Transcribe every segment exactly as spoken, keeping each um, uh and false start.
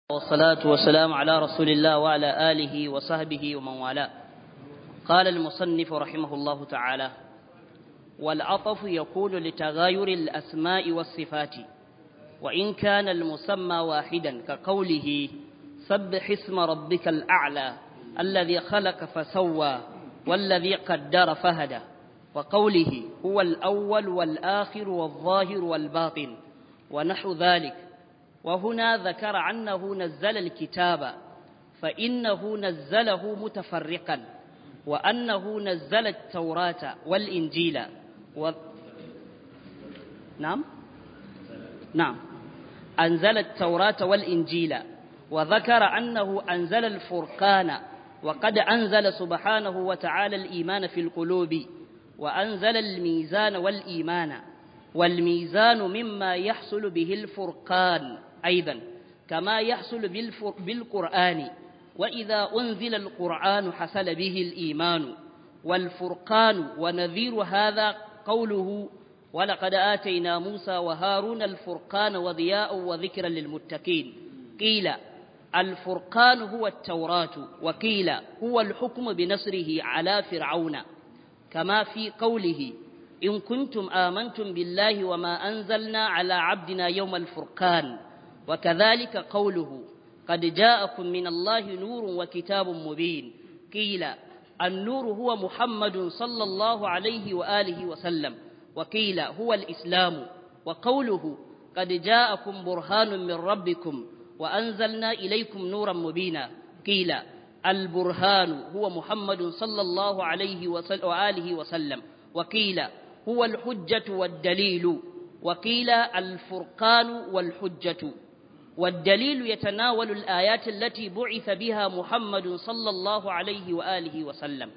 والصلاة والسلام على رسول الله وعلى آله وصحبه ومن والاه. قال المصنف رحمه الله تعالى: والعطف يكون لتغاير الأسماء والصفات وإن كان المسمى واحدا، كقوله سبح اسم ربك الأعلى الذي خلق فسوى والذي قدر فهدى، وقوله هو الأول والآخر والظاهر والباطن ونحو ذلك. وهنا ذكر أنه نزل الكتاب فإنه نزله متفرقا، وأنه نزل التوراة والإنجيل و... نعم نعم أنزل التوراة والإنجيل، وذكر أنه أنزل الفرقان، وقد أنزل سبحانه وتعالى الإيمان في القلوب، وأنزل الميزان والإيمان، والميزان مما يحصل به الفرقان أيضا كما يحصل بالقرآن، وإذا أنزل القرآن حصل به الإيمان. والفرقان ونذير هذا قوله ولقد آتينا موسى وهارون الفرقان وضياء وذكرا للمتقين. قيل الفرقان هو التوراة، وقيل هو الحكم بنصره على فرعون، كما في قوله إن كنتم آمنتم بالله وما أنزلنا على عبدنا يوم الفرقان. وكذلك قوله قد جاءكم من الله نور وكتاب مبين. قيل النور هو محمد صلى الله عليه وآله وسلم، وقيل هو الإسلام. وقوله قد جاءكم برهان من ربكم وأنزلنا إليكم نورا مبينا. قيل البرهان هو محمد صلى الله عليه وآله وسلم، وقيل هو الحجة والدليل، وقيل الفرقان والحجة. والدليل يتناول الآيات التي بعث بها محمد صلى الله عليه وآله وسلم.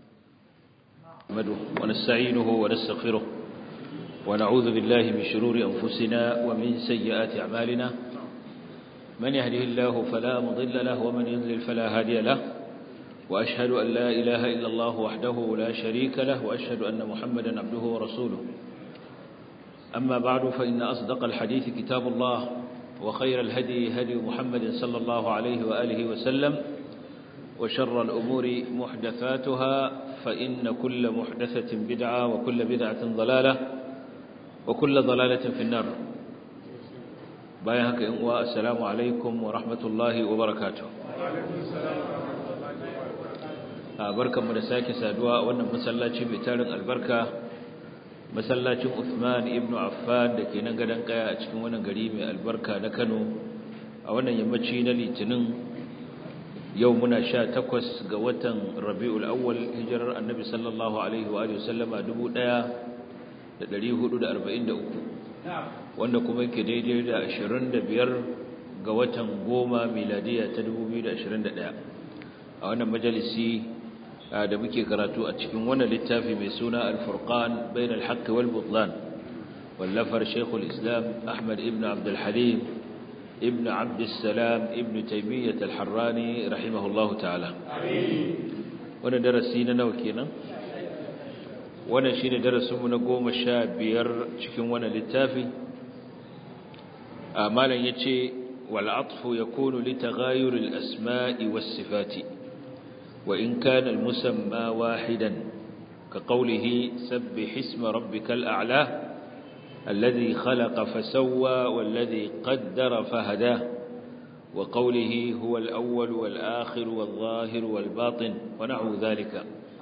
نحمده ونستعينه ونستغفره ونعوذ بالله من شرور أنفسنا ومن سيئات أعمالنا، من يهده الله فلا مضل له ومن يضلل فلا هادي له، وأشهد أن لا إله إلا الله وحده لا شريك له، وأشهد أن محمدا عبده ورسوله. أما بعد، فإن أصدق الحديث كتاب الله، وخير الهدي هدي محمد صلى الله عليه وآله وسلم، وشر الأمور محدثاتها، فإن كل محدثة بدعة وكل بدعة ضلالة وكل ضلالة في النار. بايهك والسلام عليكم ورحمة الله وبركاته. barkanmu da sake saduwa wannan masallaci mai tarin albarka, masallacin Uthman ibn Affan da ke nan gadan kaya a cikin wannan gari mai albarka na Kano, a wannan yammaci na Litinin. Yau muna sha takwas ga watan Rabiul Awwal, hijirar Annabi sallallahu alaihi wa alihi wasallama dubu ɗaya da ɗari hudu da arba'in da uku, wanda kuma yake daidai da ashirin da biyar ga watan goma miladiya ta dubu biyu da ashirin da ɗaya. A wannan majalisi da muke karatu a cikin wannan littafi mai suna Al-Furqan bain al-haqq wal butlan, wallafar Sheikhul Islam Ahmad ibn Abdul Halim ibn Abd Salam ibn Taymiyyah al-Harrani rahimahullahu ta'ala. Amin. Wannan darasi na nawa kenan? Wannan shine darasin mu na goma sha biyar cikin wannan littafi. Malan yace wal atfu yakunu li taghayur al-asma'i was sifati وإن كان المسمى واحدا، كقوله سبح اسم ربك الأعلى الذي خلق فسوى والذي قدر فهدى، وقوله هو الأول والآخر والظاهر والباطن ونحو ذلك.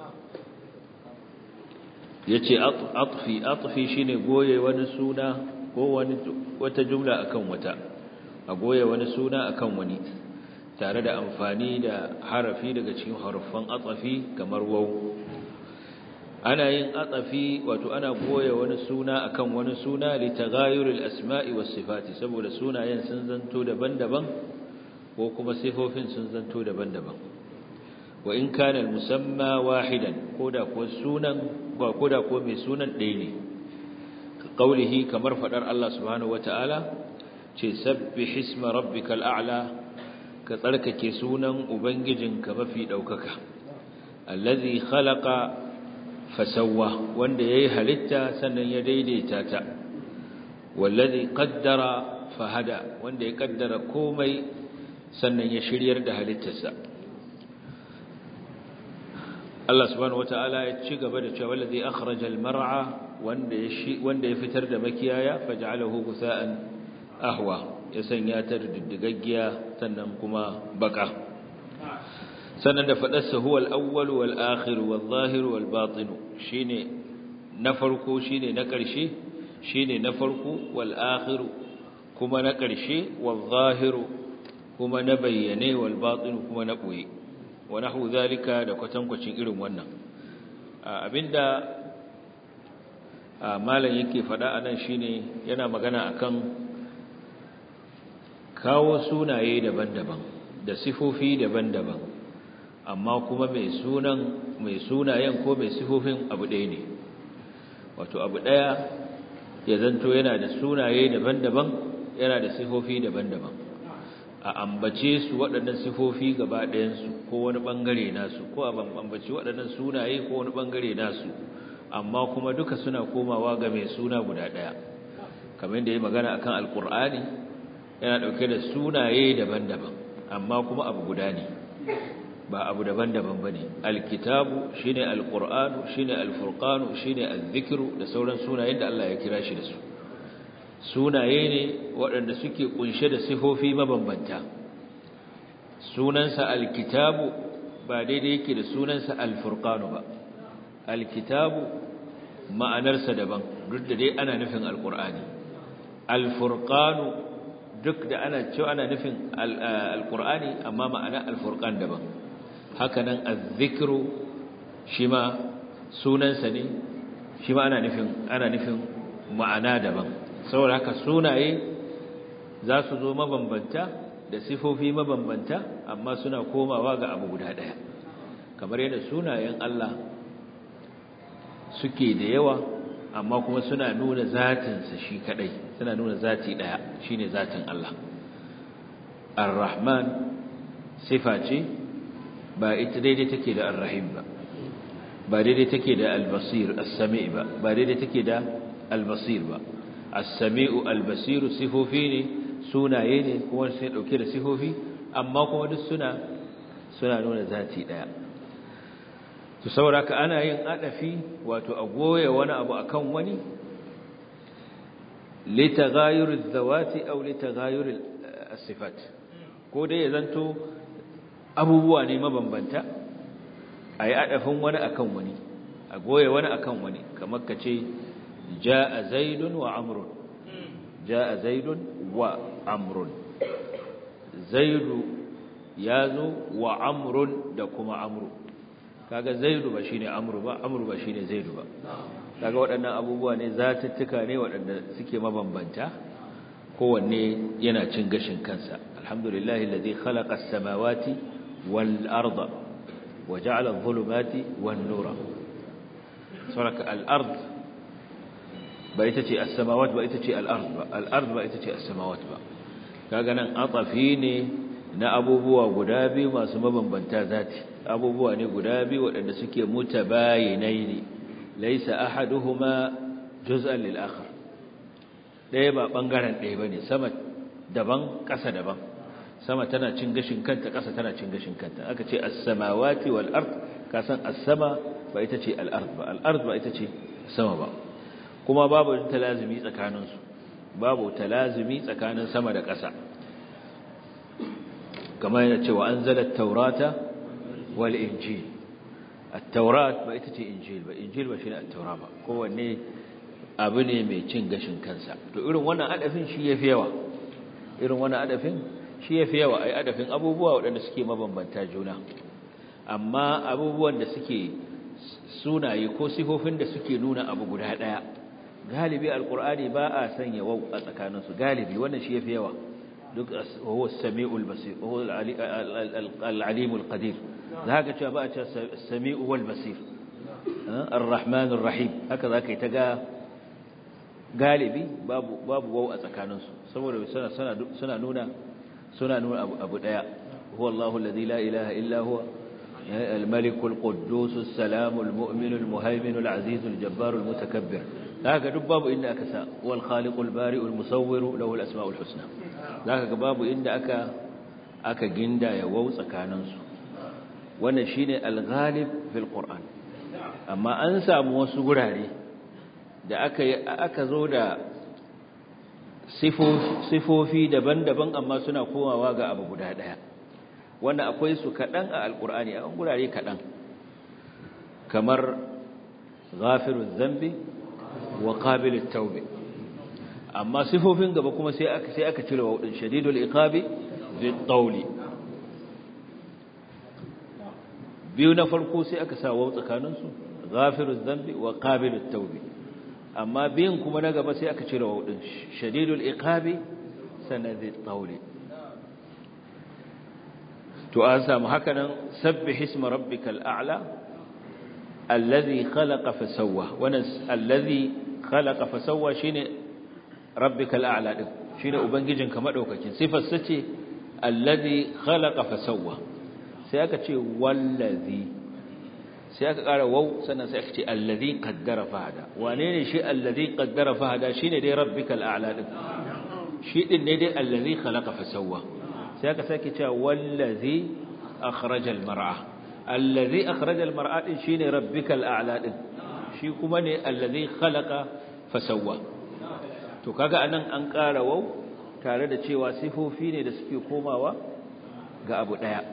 يتي أطفي أطفي شيني قوية ونسونا وتجملة أكون وتا أقوية ونسونا أكون وني، tare da amfani da harafi daga cikin harufan atsafi kamar waw. Ana yin atsafi, wato ana goya wani suna akan wani suna li taghayuril asma'i was sifati, saboda sunayen sun zanto daban-daban ko kuma sifofin sun zanto daban-daban. Wa in kana al musamma wahidan, koda ko sunan ba koda ko mai sunan ɗaya ne, ka qaulihi, kamar fadar Allah subhanahu wataala ce sabbih isma rabbikal a'la, ka tsarkake sunan ubangijinka mafi daukaka, allazi khalaqa fasawwa, wanda yayi halitta sannan ya daidaita ta, wallazi qaddara fahada, wanda ya kaddara komai sannan ya shiryar da halittarsa. Allah subhanahu wata'ala ya ci gaba da cewa wallazi akhraja al-mar'a wanda ya wanda ya fitar da makiyaya faj'alahu gusa'an ahwa ya sanya ta diddigaggiya sannan kuma baka sannan da fadarsa huwa al-awwal wal akhir wal zahir wal batin shine na farko shine na ƙarshe shine na farko wal akhir kuma na ƙarshe wal zahir kuma na bayyane wal batin kuma na boye wa nahu zalika da kwatankwacin irin wannan abinda malam yake fada anan shine yana magana akan kawo sunaye daban-daban da sifofi daban-daban amma kuma mai sunan mai sunayen ko mai sifofin abu ɗaya ne wato abu ɗaya ya zanto yana da sunaye daban-daban yana da sifofi daban-daban a ambace su waɗannan sifofi gaba ɗayansu ko wani ɓangare nasu ko a ambace waɗannan sunaye ko wani ɓangare nasu amma kuma duka suna komawa ga mai suna guda ɗaya kamar yadda ya magana akan alƙur'ani yana ɗauke da sunaye daban-daban amma kuma abu guda ne ba abu daban-daban ba ne alkitabu shi ne alƙur'anu shi ne alfurƙanu shi ne alzikiru da sauran sunayen da Allah ya kira shi da su sunaye ne waɗanda suke ƙunshe da sifofi mabambanta sunansa alkitabu ba daidai yake da sunansa alfurqanu ba alkitabu ma'anarsa daban duk da dai ana nufin alqur'ani alfurqanu duk da ana cewa ana nufin alqur'ani amma ma'ana alfurqan daban haka nan azzikru shi ma sunansa ne shi ma ana nufin ana nufin ma'ana daban saboda haka sunaye za su zo mabambanta da sifofi mabambanta amma suna komawa ga abu guda ɗaya kamar yadda sunayen Allah suke da yawa amma kuma suna nuna zatinsa shi kadai suna nuna zati ɗaya shine zatin Allah ar-rahman sifa ce ba ita daidai take da ar-rahim ba ba daidai take da al-basir as-sami' ba ba daidai take da al-basir ba as-sami'u al-basiru sifofi ne sunaye ne kuma sai dauke da sifofi amma kuma duk suna suna nuna zati daya to saboda ana yin adafi wato a goye wani abu akan wani li tagayur adh-dhawati aw li tagayur as-sifat ko dai ya zanto abubuwa ne mabambanta ayi adafin wani akan wani a goye wani akan wani kamar kace jaa zaidun wa amrun jaa zaidun wa amrun zaidu yazo wa amrun da kuma amru kaga zaidu ba shine amru ba amru ba shine zaidu ba kaga waɗannan abubuwa ne zatuttuka ne waɗanda suke mabambanta kowanne yana cin gashin kansa alhamdulillahi alladhi khalaqa as-samawati wal arda wa ja'ala adh-dhulumati wan nura saraka al-ard ba ita ce as-samawat ba ita ce al-ard ba al-ard ba ita ce as-samawat ba kaga nan atafi ne na abubuwa guda biyu masu mabambanta zati abubuwa ne guda biyu waɗanda suke mutabayinai ne laysa ahaduhuma juz'an lil akhar ɗaya ba bangaren ɗaya bane sama daban ƙasa daban sama tana cin gashin kanta ƙasa tana cin gashin kanta aka ce as-samawati wal ard ka san as-sama ba ita ce al-ard ba al-ard ba ita ce sama ba kuma babu talazumi tsakanin su babu talazumi tsakanin sama da ƙasa kamar yana cewa anzala at-taurata wal injil at-taurat ba ita ce injil ba injil ba shine at-taura ba kowanne abu ne mai cin gashin kansa to irin wannan adafin shi yafi yawa irin wannan adafin shi yafi yawa ai adafin abubuwa waɗanda suke mabambanta juna amma abubuwan da suke sunaye ko sifofin da suke nuna abu guda daya galibi alqur'ani ba a sanya waw a tsakanin su galibi wannan shi yafi yawa duk huwa as-sami'ul basir huwa al-alimul qadir zaka cewa ba a cewa as-sami'u wal basir ar-rahmanur rahim haka zaka yi ta ga galibi babu babu waw a tsakanin su saboda suna suna nuna suna nuna abu, abu daya huwa Allahu alladhi la ilaha illa huwa الملك القدوس السلام المؤمن المهيمن العزيز الجبار المتكبر ذاك دباب إن أكسا والخالق البارئ المصور له الأسماء الحسنى ذاك باب إن أكا aka gindaya waw tsakaninsu wannan shine al-ghalib fil Qur'an amma an samu wasu gurare da aka aka zo da sifofi daban-daban amma suna komawa ga abu guda daya wanda akwai su kadan a al-Qur'ani a gurare kadan kamar ghafiruz zambi wa qabilut tawbi amma sifofin gaba kuma sai aka sai aka cire wawdin shadidul iqabi zit tawli biyu na farko sai aka sa waw tsakanin su ghafiruz zambi wa qabilut tawbi amma biyun kuma na gaba sai aka cire wawdin shadidul iqabi sanadit tawli to an samu haka nan sabbih isma rabbikal a'la alladhi khalaqa fasawwa wannan alladhi khalaqa fasawwa shine rabbikal a'la din shine ubangijinka madaukakin sifar sace alladhi khalaqa fasawwa sai aka ce wallazi sai aka ƙara waw sannan sai aka ce alladhi qaddara fahada wane ne shi alladhi qaddara fahada shine dai rabbikal a'la din shi din ne dai alladhi khalaqa fasawwa sai aka sake cewa wallazi akhrajal mar'a alladhi akhrajal mar'a din shine rabbikal a'la din shi kuma ne alladhi khalaqa fasawwa to kaga anan an ƙara waw tare da cewa sifofi ne da suke komawa ga abu daya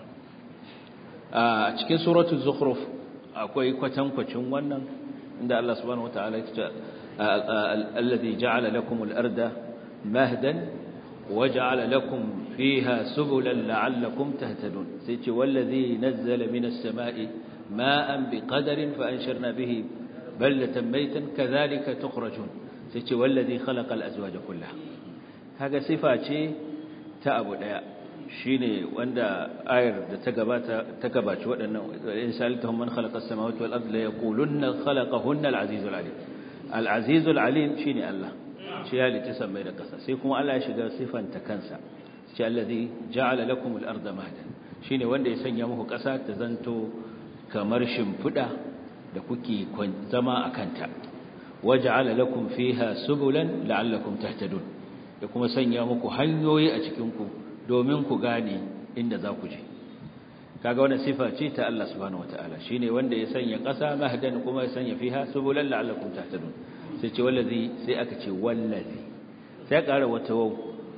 a cikin suratul zukhruf akwai kwatankwacin wannan inda Allah subhanahu wataala ya ce alladhi ja'ala lakum al-arda mahdan waja'ala lakum fiha subulan la'allakum tahtadun sai ce wallazi nazzala minas sama'i ma'an biqadarin fa ansharna bihi baldatan maytan kadhalika tukhrajun sai ce wallazi khalaqa al-azwaja kullaha kaga sifa ce ta abu daya shine wanda ayar da ta gabata ta gabaci waɗannan in sa'altahum man khalaqa as-samawati wal arda la yaqulunna khalaqahunna al-azizul alim al-azizul alim shine Allah shi ya lita samai da kasa sai kuma Allah ya shiga sifanta kansa shi allazi ja'ala lakum al-arda mahdan shine wanda ya sanya muku kasa ta zanto kamar shimfida da kuke zama akan ta waja'ala lakum fiha subulan la'allakum tahtadun da kuma sanya muku hanyoyi a cikin ku domin ku gane inda za ku je kaga wannan sifa ce ta Allah subhanahu wataala shine wanda ya sanya ƙasa mahdan kuma ya sanya fiha subulan la'allakum tahtadun sai ce wallazi sai aka ce wallazi sai ya ƙara wata waw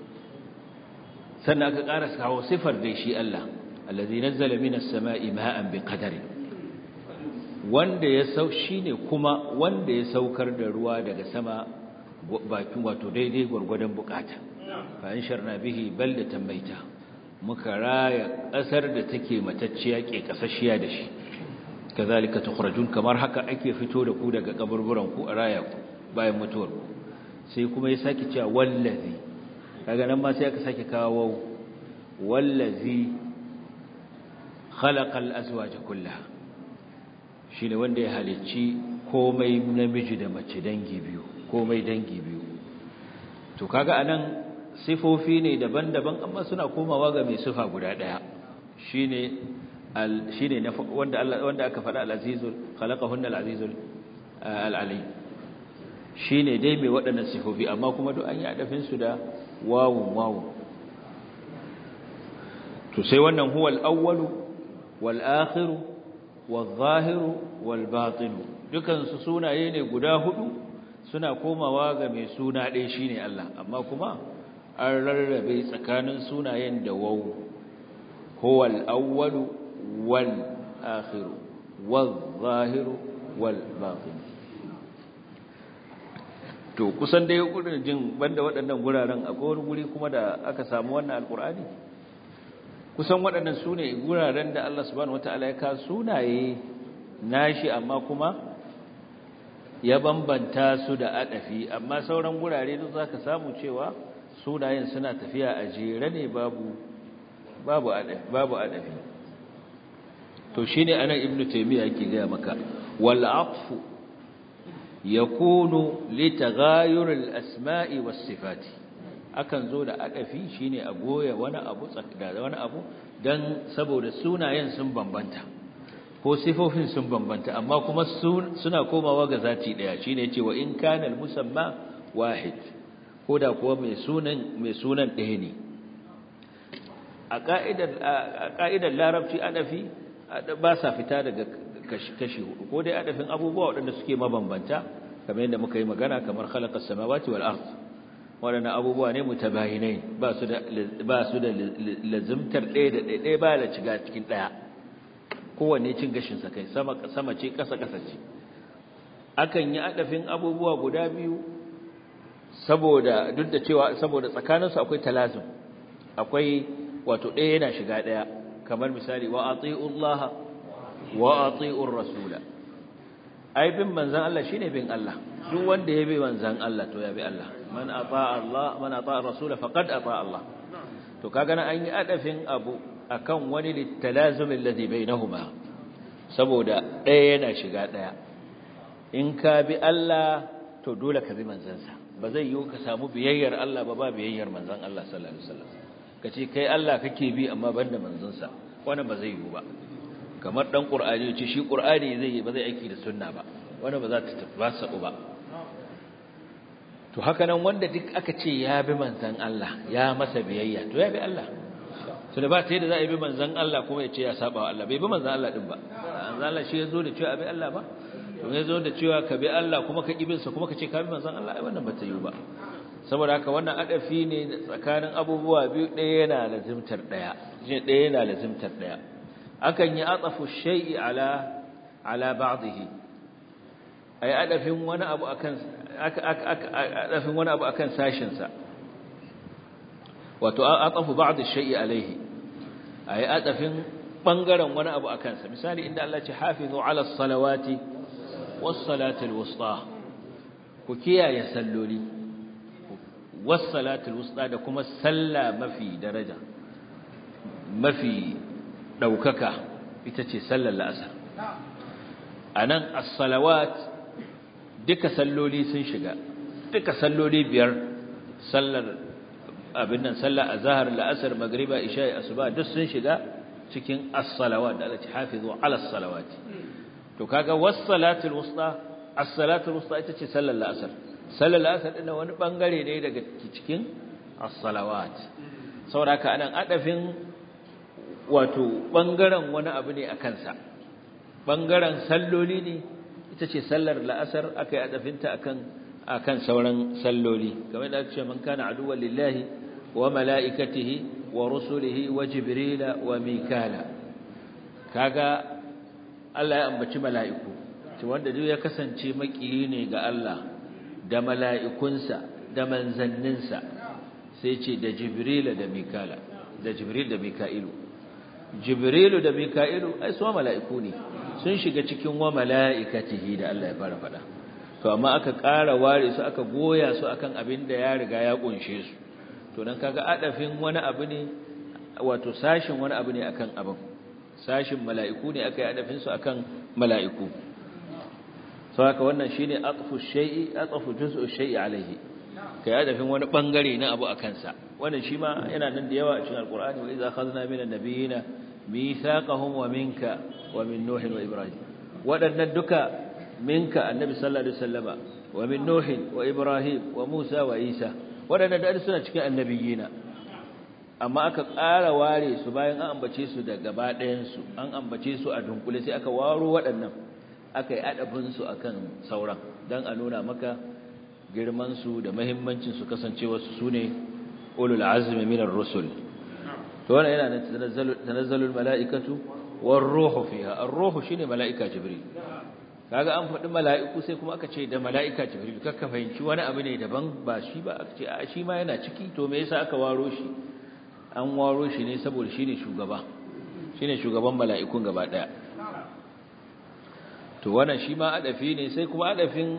sannan aka ƙara kawo sifar dai shi Allah allazi nazzala minas sama'i ma'an biqadari wanda ya sau shine kuma wanda ya saukar da ruwa daga sama bakin wato daidai gurgurdan bukata fa ansharna bihi baldatan maita muka raya kasar da take matacciya ke kasashiya da shi kazalika tukhrajun kamar haka ake fito da ku daga kaburburan ku a raya ku bayan mutuwar ku sai kuma ya saki cewa wallazi kaga nan ma sai aka saki kawo wallazi khalaqal azwaja kullaha shine wanda ya halicci komai namiji da mace dangi biyu komai dangi biyu to kaga anan sifofi ne daban-daban amma suna komawa ga mai sifa guda daya shine al shine wanda Allah wanda aka faɗa al-azizul khalaqahunna al-azizul al-alim shine dai mai waɗannan sifofi amma kuma duk an yi adafin su da wawun wawun to sai wannan huwa al-awwalu wal-akhiru wal-zahiru wal-batinu dukan su sunaye ne guda hudu suna komawa ga mai suna ɗaya shine Allah amma kuma an rarrabe tsakanin sunayen da waw huwal awwalu wal akhiru wal zahiru wal batin to kusan dai gurin jin banda waɗannan guraren akwai wani guri kuma da aka samu wannan alqur'ani kusan waɗannan sune guraren da Allah subhanahu wataala ya ka sunaye nashi amma kuma ya bambanta su da adafi amma sauran gurare duk zaka samu cewa sunayen suna tafiya a jere ne babu babu adafi babu adafi to shine anan ibnu taymiya yake ga maka wal aqfu yakunu li taghayur al asma'i was sifati akan zo da adafi shine a goya wani abu tsakda wani abu dan saboda sunayen sun bambanta ko sifofin sun bambanta amma kuma suna komawa ga zati daya shine yace wa in kana al musamma wahid koda kuwa mai sunan mai sunan ɗaya ne a ka'idar a ka'idar larabci adafi ba sa fita daga kashi hudu ko dai adafin abubuwa waɗanda suke mabambanta kamar yadda muka yi magana kamar khalaqas samawati wal ard waɗannan abubuwa ne mutabayinai ba su da ba su da lazimtar ɗaya da ɗaya ba da shiga cikin ɗaya kowanne cin gashin sa kai sama sama ce kasa kasa ce akan yi adafin abubuwa guda biyu saboda duk da cewa saboda tsakaninsu akwai talazum akwai wato ɗaya yana shiga ɗaya kamar misali wa atiullaha wa atiur rasula ai bin manzan Allah shine bin Allah duk wanda ya bi manzan Allah to ya bi Allah man ata Allah man ata rasula faqad ata Allah to kaga nan an yi adafin abu akan wani litalazum alladhi bainahuma saboda ɗaya yana shiga ɗaya in ka bi Allah to dole ka bi manzansa ba zai yiwu ka samu biyayyar Allah ba ba biyayyar manzan Allah sallallahu alaihi wasallam kace kai Allah kake bi amma banda manzansa wannan ba zai yiwu ba kamar dan qur'ani ce shi qur'ani zai ba zai aiki da sunna ba wannan ba za ta tabbasa ba to haka nan wanda duk aka ce ya bi manzan Allah ya masa biyayya to ya bi Allah so da ba ta yadda za a bi manzan Allah kuma ya ce ya saba wa Allah bai bi manzan Allah din ba manzan Allah shi ya zo da cewa bi Allah ba to ya zo da cewa ka bi Allah kuma ka kibinsa kuma ka ce ka bi manzon Allah ai wannan bata yi ba saboda haka wannan adafi ne tsakanin abubuwa biyu ɗaya yana lazimtar ɗaya je ɗaya yana lazimtar ɗaya akan yi atafu shay'i ala ala ba'dihi ai adafin wani abu akan adafin wani abu akan sashin sa wato atafu ba'd ash-shay'i alayhi ai adafin bangaren wani abu akan sa misali inda Allah ya ce hafizu ala as-salawati was-salatil wusta ku kiyaye salloli was-salatil wusta da kuma salla mafi daraja mafi daukaka ita ce sallar la'asar anan as-salawat duka salloli sun shiga duka salloli biyar sallar abin nan sallar azhar la'asar magriba isha asuba duk sun shiga cikin as-salawat da Allah ya hafizu ala as-salawati to kaga was-salatul wusta as-salatul wusta ita ce sallar la'asar sallar la'asar din wani bangare ne daga cikin as-salawat saboda haka anan adafin wato bangaren wani abu ne akan sa bangaren salloli ne ita ce sallar la'asar akai adafinta akan akan sauran salloli kamar da ake cewa man kana aduwwan lillahi wa malaikatihi wa rusulihi wa jibrila wa mikala kaga Allah ya ambaci mala'iku ce wanda duk ya kasance makiyi ne ga Allah da mala'ikunsa da manzanninsa sai ce da jibrila da mikala da jibril da mika'ilu jibrilu da mika'ilu ai su mala'iku ne sun shiga cikin wa mala'ikatihi da Allah ya fara faɗa to amma aka ƙara ware su aka goya su akan abin da ya riga ya kunshe su to dan kaga adafin wani abu ne wato sashin wani abu ne akan abin sashin mala'iku ne aka yi adafin su akan mala'iku sau haka wannan shine atfu shay'i atfu juz'u shay'i alaihi kai adafin wani bangare na abu akan sa wannan shi ma yana nan da yawa a cikin alqur'ani wa idza akhadna minan nabiyina mithaqahum wa minka wa min nuh wa ibrahim wadannan duka minka annabi sallallahu alaihi wasallama wa min nuh wa ibrahim wa musa wa isa wadannan da suna cikin annabiyina amma aka ƙara ware su bayan an ambace su da gaba ɗayan su an ambace su a dunkule sai aka waro waɗannan aka yi adabin su akan sauran dan a nuna maka girman su da muhimmancin su kasancewa su sune ulul azmi minar rusul to wannan yana nan tanazzalu tanazzalul malaikatu war ruhu fiha ar-ruhu shine malaika jibril kaga an faɗi mala'iku sai kuma aka ce da mala'ika jibril kakka fahimci wani abu ne daban ba shi ba aka ce a shi ma yana ciki to me yasa aka waro shi an waro shi ne saboda shine shugaba shine shugaban mala'ikun gaba daya to wannan shi ma adafi ne sai kuma adafin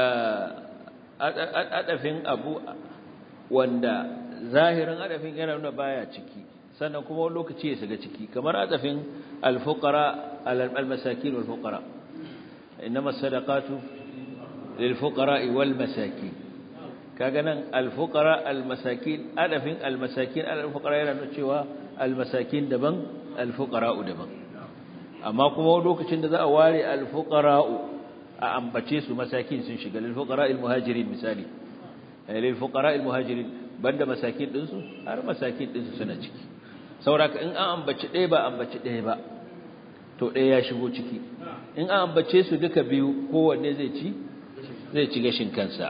adafin abu wanda zahirin adafin yana nuna baya ciki sannan kuma wani lokaci ya shiga ciki kamar adafin al-fuqara al-masakin wal-fuqara إنما الصدقات للفقراء والمساكين كأن الفقراء المساكين ألفين المساكين الفقراء ينتشوا المساكين دبن الفقراء دبن أما كما ودوك شند ذا أواري الفقراء أم بتشيس مساكين سنشق للفقراء المهاجرين مثالي للفقراء المهاجرين بند مساكين دنسو أر مساكين دنسو سنشق sauraka in an ambaci ɗaya ba ambaci ɗaya ba to ɗaya ya shigo ciki in an ambace su duka biyu kowanne zai ci zai ci gashin kansa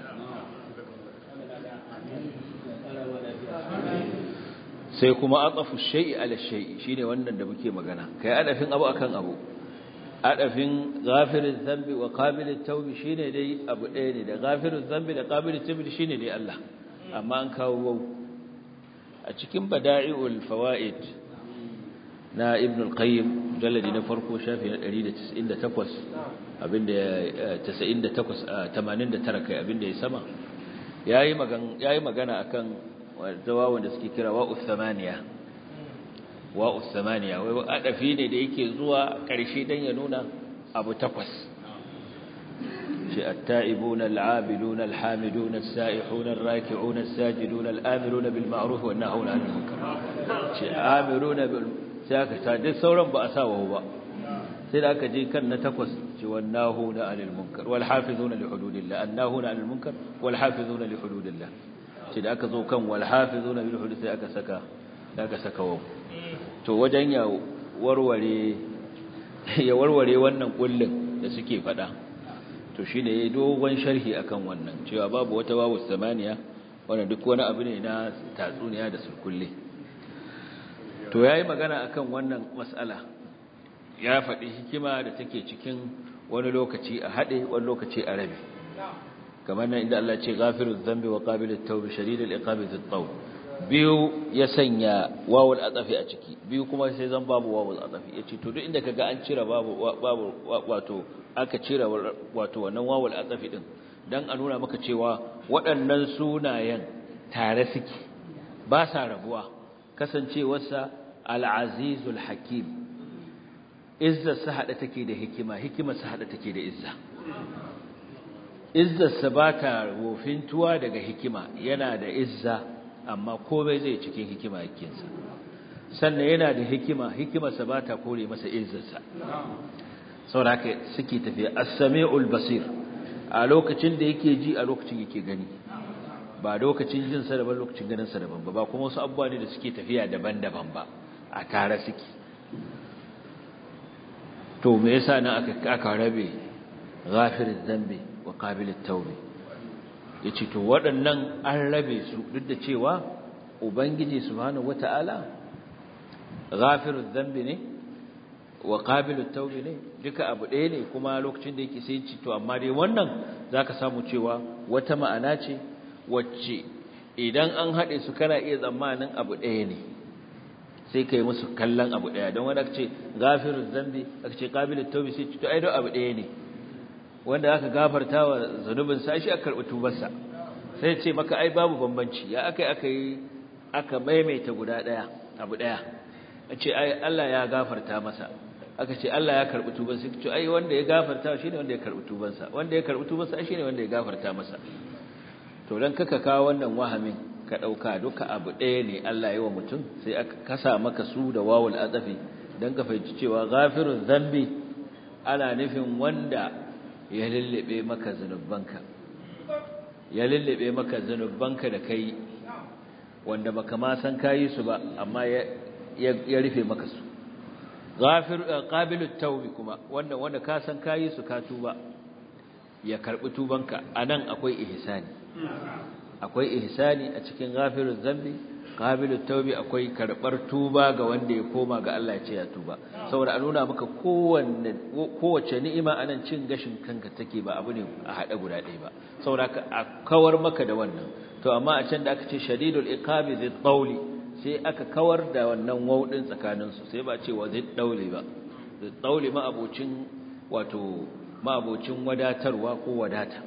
sai kuma atafu shay'i ala shay'i shine wannan da muke magana kai adafin abu akan abu adafin ghafiriz dhanbi wa qabilit tawbi shine dai abu ɗaya ne da ghafiriz dhanbi da qabilit tawbi shine dai Allah amma an kawo wau a cikin bada'iul fawaid na ibn al-qayyim jalladi na farko shafi na ɗari da tis'in da takwas abinda tis'in da takwas tamanin da tara kai abinda ya sama yayi magana yayi magana akan zawawun da suke kira wa'us samaniya wa'us samaniya wai adafi ne da yake zuwa ƙarshe dan ya nuna abu takwas shi at-ta'ibuna al-'abiduna al-hamiduna as-sa'ihuna ar-raki'una as-sajiduna al-amiruna bil ma'ruf wan nahuna 'anil munkar shi amiruna bil sai aka ta duk sauran ba a sa wahu ba sai da aka je kan na takwas ce wan nahuna 'anil munkar wal hafizuna li hududillah an-nahuna 'anil munkar wal hafizuna li hududillah sai da aka zo kan wal hafizuna bil hudud sai aka saka aka saka wahu to wajen ya warware ya warware wannan kullun da suke fada to shine yayi dogon sharhi akan wannan cewa babu wata wawu samaniya wannan duk wani abu ne na tatsuniya da sulkulle to yayi magana akan wannan mas'ala ya faɗi hikima da take cikin wani lokaci a hade wani lokaci a rabi kamar nan inda Allah ya ce ghafiruz dhanbi wa qabilut tawbi shadidul iqabi dhit tawl biyu ya sanya wawul atafi a ciki biyu kuma sai zan babu wawul atafi yace to duk inda kaga an cire babu babu wato aka cire wato wannan wawul atafi din dan a nuna maka cewa waɗannan sunayen tare suke ba sa rabuwa kasancewarsa al-azizul hakim izza sa hada take da hikima hikima sa hada take da izza izza sa bata wofintuwa daga hikima yana da izza amma komai zai cikin hikima yakinsa sannan yana da hikima hikimarsa ba ta kore masa izzarsa saboda haka suke tafiya as-sami'ul basir a lokacin da yake ji a lokacin yake gani ba lokacin jin sa daban lokacin ganin sa daban ba ba kuma wasu abubuwa ne da suke tafiya daban-daban ba a tare suke to me yasa nan aka aka rabe ghafiriz zambi wa qabilit tawbi yace to waɗannan an rabe su duk da cewa ubangiji subhanahu wataala ghafiruz dhanbi ne wa qabilut tawbi ne duka abu ɗaya ne kuma lokacin da yake sai ci to amma dai wannan zaka samu cewa wata ma'ana ce wacce idan an haɗe su kana iya tsammanin abu ɗaya ne sai kai musu kallon abu ɗaya don wanda aka ce ghafiruz dhanbi aka ce qabilut tawbi sai to ai don abu ɗaya ne wanda aka gafarta wa zanubin sa shi aka karɓi tubarsa sai ce maka ai babu bambanci ya akai aka yi aka maimaita guda daya abu daya ce ai Allah ya gafarta masa aka ce Allah ya karɓi tubarsa ce ai wanda ya gafarta shine wanda ya karɓi tubarsa wanda ya karɓi tubarsa shine wanda ya gafarta masa to dan kaka kawo wannan wahamin ka dauka duka abu daya ne Allah ya yi wa mutum sai aka kasa maka su da wawul azafi dan ka fahimci cewa ghafiruz zambi ana nufin wanda ya lullube maka zanubanka ya lullube maka zanubanka da kai wanda baka ma san kayi su ba amma ya ya rufe maka su ghafir qabilut tawbi kuma wanda wanda ka san kayi su ka tuba ya karbi tubanka anan akwai ihsani akwai ihsani a cikin ghafiruz zambi qabilut tawbi akwai karbar tuba ga wanda ya koma ga Allah ya ce ya tuba saboda a nuna maka kowanne kowace ni'ima anan cin gashin kanka take ba abu ne a hada guda ɗaya ba saboda ka a kawar maka da wannan to amma a can da aka ce shadidul iqabi zid tawli sai aka kawar da wannan waudin tsakanin su sai ba ce wa zid tawli ba zid tawli ma abocin wato ma abocin wadatarwa ko wadata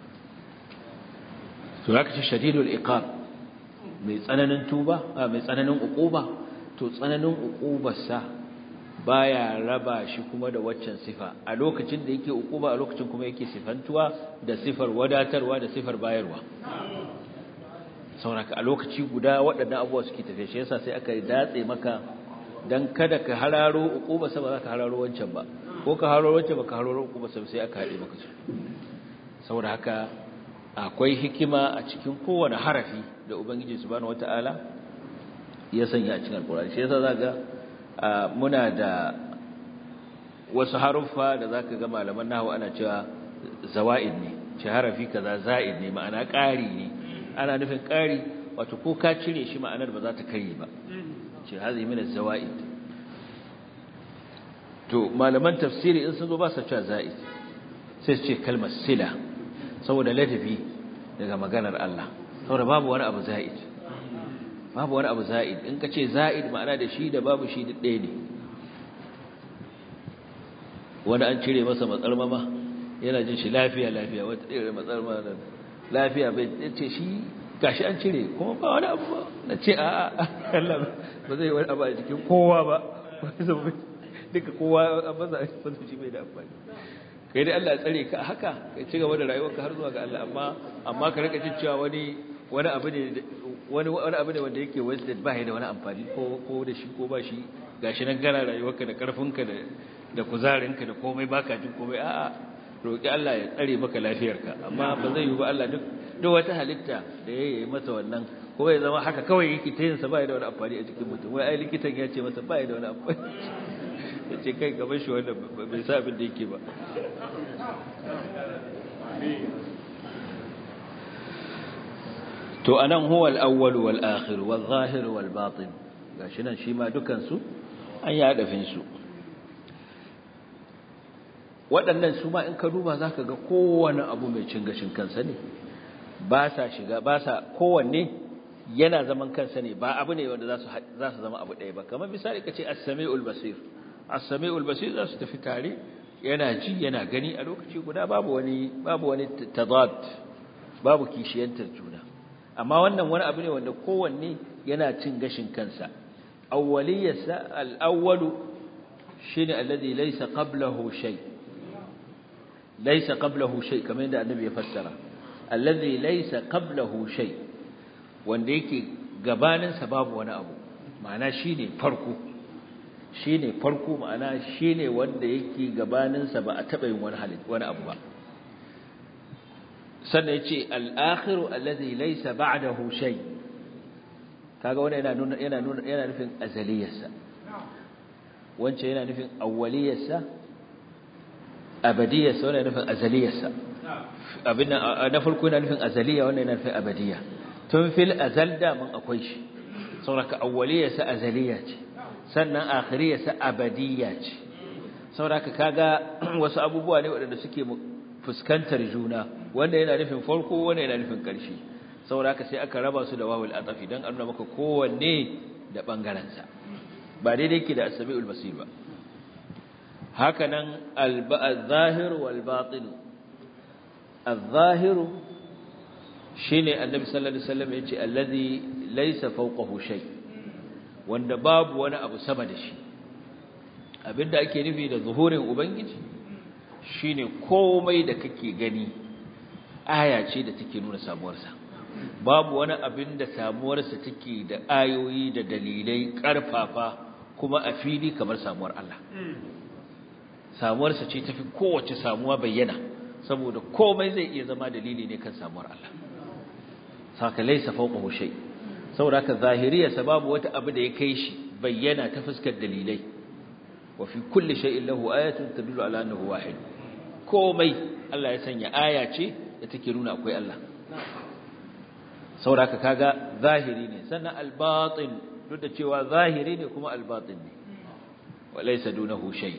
to aka ce shadidul iqab mai tsananin tuba mai tsananin uquba to tsananin uqubarsa baya raba shi kuma da waccan sifa a lokacin da yake uquba a lokacin kuma yake sifantuwa da sifar wadatarwa da sifar bayarwa sauraka a lokaci guda waɗannan abubuwa suke tafiya shi yasa sai aka datse maka dan kada ka hararo uqubarsa ba za ka hararo wancan ba ko ka hararo wancan ba ka hararo uqubarsa sai aka haɗe maka su saboda haka akwai hikima a cikin kowane harafi da Ubangiji subhanahu wata'ala ya sanya a cikin alqur'ani shi yasa zaka muna da wasu haruffa da zaka ga malaman nahwu ana cewa zawaid ne ce harafi kaza za'id ne ma'ana ƙari ne ana nufin ƙari wato ko ka cire shi ma'anar ba za ta kare ba ce hazi min az-zawaid to malaman tafsiri in sun zo ba su cewa za'id sai su ce kalmar sila saboda ladabi daga maganar Allah saboda babu wani abu za'id babu wani abu za'id in ka ce za'id ma'ana da shi da babu shi da ɗaya ne wani an cire masa matsalmama yana jin shi lafiya lafiya wata ɗaya matsalmama lafiya bai ce shi gashi an cire kuma ba wani abu ba na ce a Allah ba zai wani abu a cikin kowa ba duka kowa a maza a shi bai da amfani kai dai Allah ya tsare ka haka kai ci gaba da rayuwarka har zuwa ga Allah amma amma ka rika jin cewa wani wani abu ne wani wani abu ne wanda yake wasted ba ya da wani amfani ko ko da shi ko ba shi gashi nan gara rayuwarka da karfinka da da kuzarinka da komai baka jin komai a'a roki Allah ya tsare maka lafiyarka amma ba zai yi ba Allah duk duk wata halitta da yayi masa wannan ko ya zama haka kawai yake ta yin sa ba ya da wani amfani a cikin mutum wai ai likitan ya ce masa ba ya da wani amfani yace kai gaban shi wannan bai sa abin da yake ba to anan huwa al-awwal wal akhir wal zahir wal batin gashi nan shi ma dukan su an ya dafin su waɗannan su ma in ka duba zaka ga kowanne abu mai cin gashin kansa ne ba sa shiga ba sa kowanne yana zaman kansa ne ba abu ne wanda za su za su zama abu ɗaya ba kamar misali kace as-sami'ul basir as-sami'ul basir za su tafi tare yana ji yana gani a lokaci guda babu wani babu wani tadad babu kishiyantar juna amma wannan wani abu ne wanda kowanne yana cin gashin kansa awwaliyasa al-awwalu shine alladhi laysa qablahu shay laysa qablahu shay kamar yadda annabi ya fassara alladhi laysa qablahu shay wanda yake gabanin sa babu wani abu ma'ana shine farko shine farko ma'ana shine wanda yake gabanin sa ba a taba yin wani halitta wani abu ba sannan yace al-akhiru alladhi laysa ba'dahu shay kaga wannan yana nuna yana nuna yana nufin azaliyarsa wancan yana nufin awwaliyarsa abadiyarsa wannan yana nufin azaliyarsa abin na farko yana nufin azaliya wannan yana nufin abadiya tun fil azal da mun akwai shi saboda awwaliyarsa azaliya ce sannan akhiriyarsa abadiya ce saboda kaga wasu abubuwa ne waɗanda suke fuskantar juna wanda yana nufin farko wanda yana nufin ƙarshe saboda haka sai aka raba su da wawul atafi dan annuna maka kowanne da bangaren sa ba daidai yake da as-sami'ul basir ba haka nan al-zahir wal batin al-zahir shine annabi sallallahu alaihi wasallam yace allazi laysa fawqahu shay wanda babu wani abu sama da shi abinda ake nufi da zuhurin ubangiji shine komai da kake gani aya ce da take nuna samuwarsa babu wani abin da samuwarsa take da ayoyi da dalilai karfafa kuma a fili kamar samuwar Allah samuwarsa ce tafi kowace samuwa bayyana saboda komai zai iya zama dalili ne kan samuwar Allah saka laysa fawqahu shay saboda haka zahiriyarsa babu wata abu da ya kai shi bayyana ta fuskar dalilai wa fi kulli shay'in lahu ayatun tadullu ala annahu wahid komai Allah ya sanya aya ce da take nuna akwai Allah saboda kaga zahiri ne sannan al-batin duk da cewa zahiri ne kuma al-batin ne walaysa dunahu shay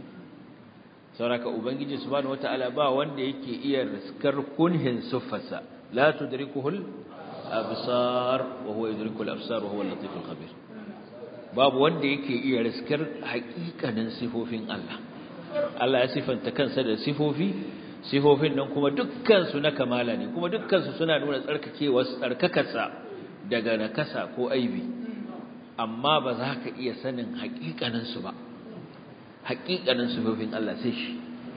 saboda ubangiji subhanahu wataala ba wanda yake iya riskar kunhin sufasa la tudrikuhu al-absar wa huwa yudriku al-absar wa huwa al-latif al-khabir babu wanda yake iya riskar haƙiƙanin sifofin Allah Allah ya sifanta kansa da sifofi sifofin nan kuma dukkansu na kamala ne kuma dukkansu suna nuna tsarkakewa tsarkakarsa daga nakasa ko aibi amma ba za ka iya sanin haƙiƙanin su ba haƙiƙanin sifofin Allah sai shi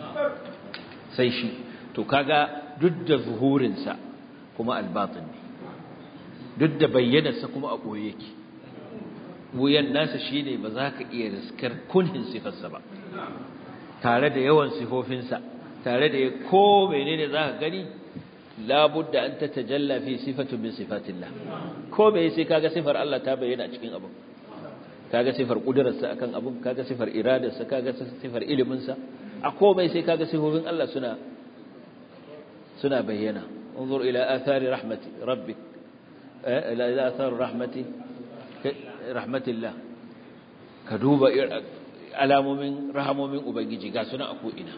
sai shi to kaga duk da zuhurin sa kuma albatin ne duk da bayyanar sa kuma a boye yake wuyan nasa shine ba za ka iya riskar kunhin sifarsa ba tare da yawan sifofinsa tare da ko menene za ka gani labudda an tatajalla fi sifatun min sifatillah ko me sai kaga sifar Allah ta bayyana a cikin abin kaga sifar kudrarsa akan abin kaga sifar iradarsa kaga sifar ilimin sa a komai sai kaga sifofin Allah suna suna bayyana unzur ila athari rahmati rabbik ila ila athari rahmati rahmatillah ka duba alamomin rahamomin ubangiji ga suna a ko ina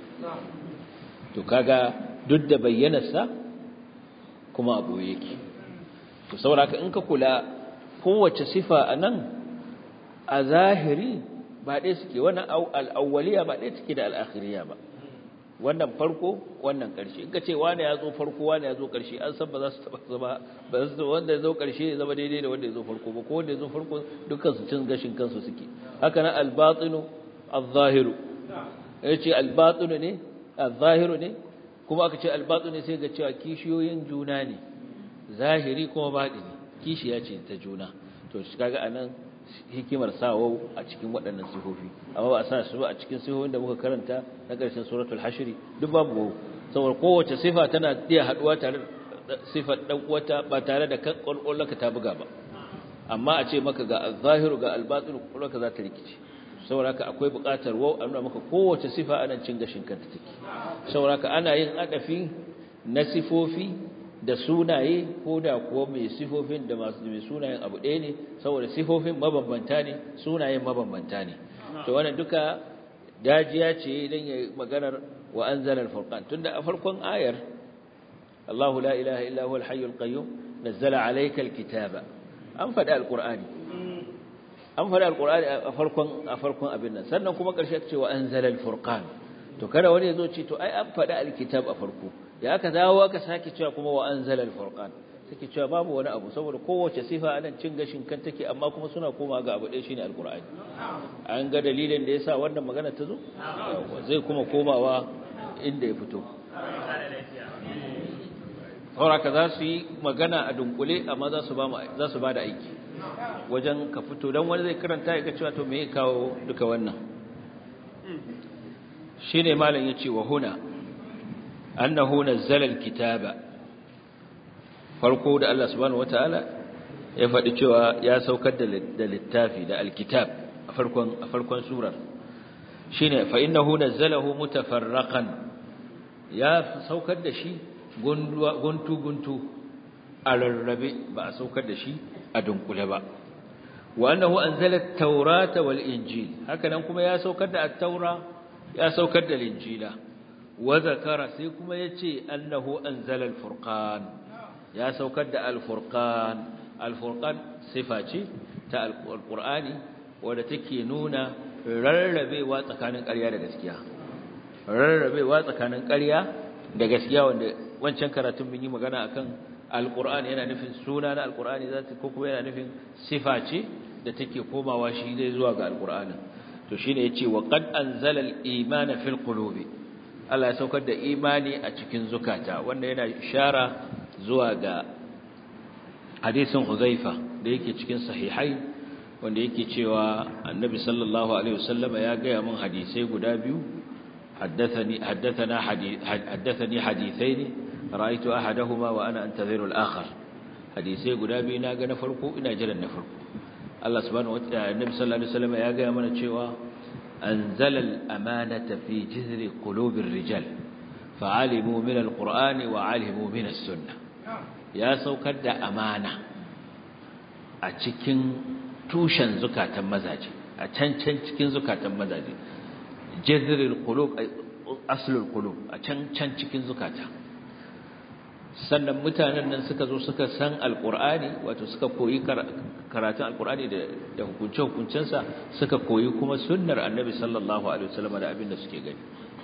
to kaga duk da bayyanarsa kuma abu yake to saboda in ka kula kowace sifa anan a zahiri ba dai suke wannan al-awwaliya ba dai suke da al-akhiriya ba wannan farko wannan ƙarshe in ka ce wani ya zo farko wani ya zo ƙarshe an san ba za su taba zama ba su wanda ya zo ƙarshe ya zama daidai da wanda ya zo farko ba ko wanda ya zo farko dukkan su cin gashin kansu suke haka nan al-batinu al-zahiru yace al-batinu ne al-zahiru ne kuma aka ce al-batinu sai ga cewa kishiyoyin juna ne zahiri kuma batini kishiya ce ta juna to kaga anan hikimar sawo a cikin waɗannan sifofi amma ba a sa su ba a cikin sifofin da muka karanta na ƙarshen suratul hashr duk babu saboda kowace sifa tana iya haduwa tare da sifar dan uwata ba tare da kan kollaka ta buga ba amma a ce maka ga al-zahiru ga al-batin kollaka za ta rikice saboda haka akwai buƙatar wau a nuna maka kowace sifa anan cin gashin kanta take saboda haka ana yin adafi na sifofi da sunaye ko da kuwa mai sifofin da masu mai sunayen abu ɗaya ne saboda sifofin mabambanta ne sunayen mabambanta ne to wannan duka dajiya ce idan ya maganar wa anzalal furqan tunda a farkon ayar Allahu la ilaha illa huwal hayyul qayyum nazzala alaykal kitaba an faɗa alqur'ani an faɗa alqur'ani a farkon a farkon abin nan sannan kuma ƙarshe ce wa anzalal furqan to kada wani ya zo ce to ai an faɗa alkitab a farko ya aka dawo aka sake cewa kuma wa anzalal furqan take cewa babu wani abu saboda kowace sifa anan cin gashin kan take amma kuma suna koma ga abu ɗaya shine alqur'ani an ga dalilin da yasa wannan magana ta zo zai kuma komawa inda ya fito saboda za su yi magana a dunkule amma za su ba mu za su ba da aiki wajen ka fito dan wani zai karanta ya ga cewa to me ya kawo duka wannan shine malam yace wa huna annahu nazzala alkitaba farko da Allah subhanahu wataala ya faɗi cewa ya saukar da littafi da alkitab a farkon a farkon surar shine fa innahu nazzalahu mutafarraqan ya saukar da shi guntu guntu a rarrabe ba a saukar da shi a dunkule ba wa annahu anzala at-taurata wal injil haka nan kuma ya saukar da at-taura ya saukar da injila wa zakara sai kuma yace annahu anzala al-furqan ya saukar da al-furqan al-furqan sifa ce ta al-qur'ani wanda take nuna rarrabewa tsakanin ƙarya da gaskiya rarrabewa tsakanin ƙarya da gaskiya wanda wancan karatun mun yi magana akan al-qur'ani yana nufin suna na al-qur'ani zata ko kuma yana nufin sifa ce da take komawa shi dai zuwa ga al-qur'ani to shine yace wa qad anzala al-imana fil qulubi Allah ya saukar da imani a cikin zukata wanda yana ishara zuwa ga hadisin Huzaifa da yake cikin sahihai wanda yake cewa Annabi sallallahu alaihi wasallama ya ga mun hadisai guda biyu haddathani haddathana haddathani hadithaini ra'aytu ahadahuma wa ana antadhiru al-akhar hadisai guda biyu na ga na farko ina jiran na farko Allah subhanahu wa ta'ala Annabi sallallahu alaihi wasallama ya ga mana cewa أنزل الأمانة في جذر قلوب الرجال فعلموا من القرآن وعلموا من السنة يا سوكد أمانة أتكين توشن زكاة مزاج أتنشن تكين زكاة مزاج جذر القلوب أصل القلوب أتنشن تكين زكاة sannan mutanen nan suka zo suka san alqur'ani wato suka koyi karatun alqur'ani da da hukunce-hukuncensa suka koyi kuma sunnar annabi sallallahu alaihi wasallam da abin da suke gani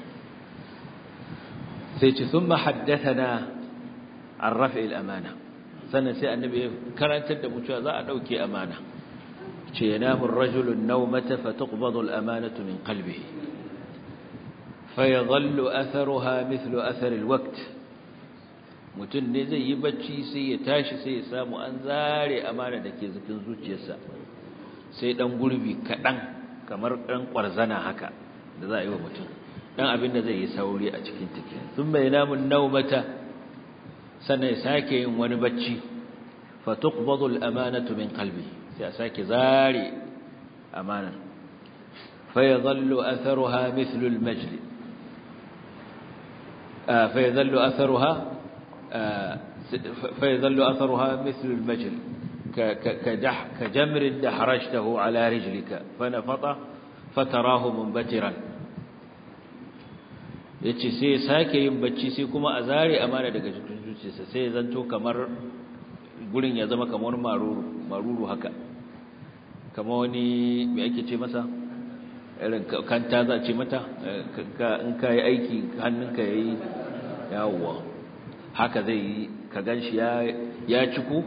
sai ce thumma haddathana an rafi al-amana sannan sai annabi karantar da mu cewa za a dauke amana ce yanamu ar-rajulu an-nawmata fatuqbadu al-amanatu min qalbihi fayadhallu atharuha mithlu athar al-waqt mutum ne zai yi bacci sai ya tashi sai ya samu an zare amana da ke zikin zuciyarsa sai dan gurbi kaɗan kamar ɗan ƙwarzana haka da za a yi wa mutum ɗan abin da zai yi sauri a cikin take sun bai namun naumata sannan ya sake yin wani bacci fa tuqbadu al-amanatu min qalbi sai a sake zare amanar fa yadhallu atharuha mithlu al-majd fa yadhallu atharuha fa yadhallu atharuha mithlu al-majd كجمر دحرجته على رجلك فنفط فتراه منبترا yace sai sake yin bacci sai kuma a zare amana daga cikin zuciyarsa sai ya zanto kamar gurin ya zama kamar maruru maruru haka kamar wani me ake ce masa irin kanta za a ce mata in ka yi aiki hannunka yayi yawo haka zai yi ka ganshi ya ya ciku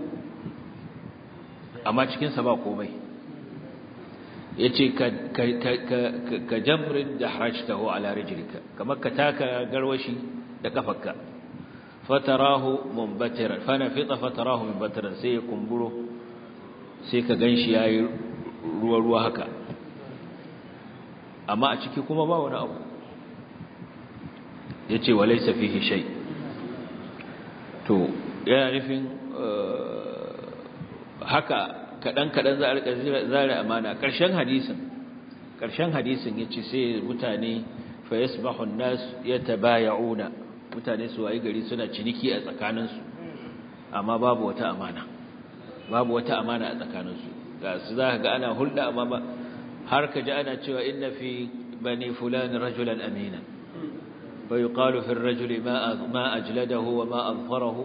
amma cikinsa ba komai ya ce ka jamrin da harajtahu ala rijlika kamar ka taka garwashi da kafarka fatarahu mumbatiran fanafita fatarahu mumbatiran sai ya kumburo sai ka ganshi yayi ruwa ruwa haka amma a ciki kuma ba wani abu yace walaysa fihi shay to yana nufin haka kadan-kadan za a rika zare amana ƙarshen hadisin ƙarshen hadisin yace sai mutane fa yasbahu an-nas yatabaya'una mutane su wayi gari suna ciniki a tsakaninsu amma babu wata amana babu wata amana a tsakaninsu ga su za ka ga ana hulɗa amma ba har ka ji ana cewa inna fi bani fulan rajulan amina fa yuqalu fi ar-rajuli ma ma ajladahu wa ma azfarahu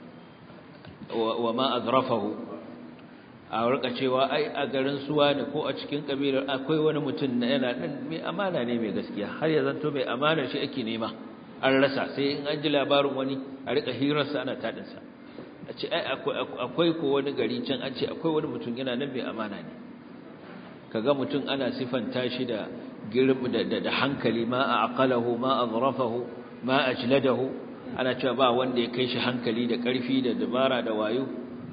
wa ma azrafahu a rika cewa ai a garin suwa ne ko a cikin kabilar akwai wani mutum na yana dan mai amana ne mai gaskiya har ya zanto mai amana shi ake nema an rasa sai in an ji labarin wani a rika hirarsa ana tadin sa a ce ai akwai akwai ko wani gari can an ce akwai wani mutum yana nan mai amana ne kaga mutum ana sifanta shi da girbi da da hankali ma aqalahu ma azrafahu ma ajladahu ana cewa ba wanda ya kai shi hankali da karfi da dabara da wayo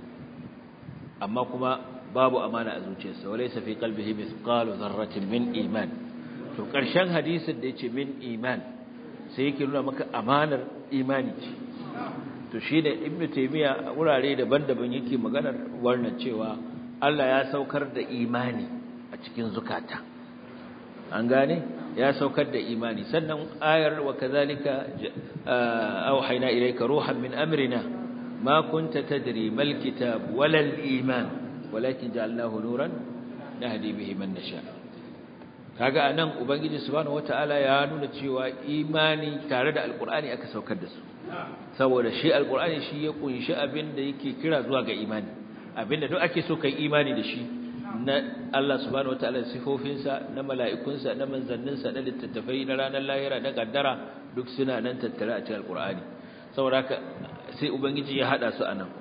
amma kuma babu amana a zuciyarsa walaysa fi qalbihi mithqalu dharratin min iman to karshen hadisin da yace min iman sai yake nuna maka amanar imani ce to shi da ibnu taymiya a wurare daban-daban yake maganar wannan cewa Allah ya saukar da imani a cikin zukata an gane ya saukar da imani sannan ayar wa kadhalika auhayna ilayka ruhan min amrina ما كنت تدري ما الكتاب ولا الإيمان ولكن جعلناه نورا نهدي به من نشاء kaga anan ubangiji subhanahu wataala ya nuna cewa imani tare da alqur'ani aka saukar da su saboda shi alqur'ani shi ya kunshi abinda yake kira zuwa ga imani abinda duk ake so kai imani da shi na Allah subhanahu wataala sifofinsa na mala'ikunsa na manzanninsa na littattafai na ranar lahira na kaddara duk suna nan tattare a cikin alqur'ani saboda sai ubangiji ya hada su anan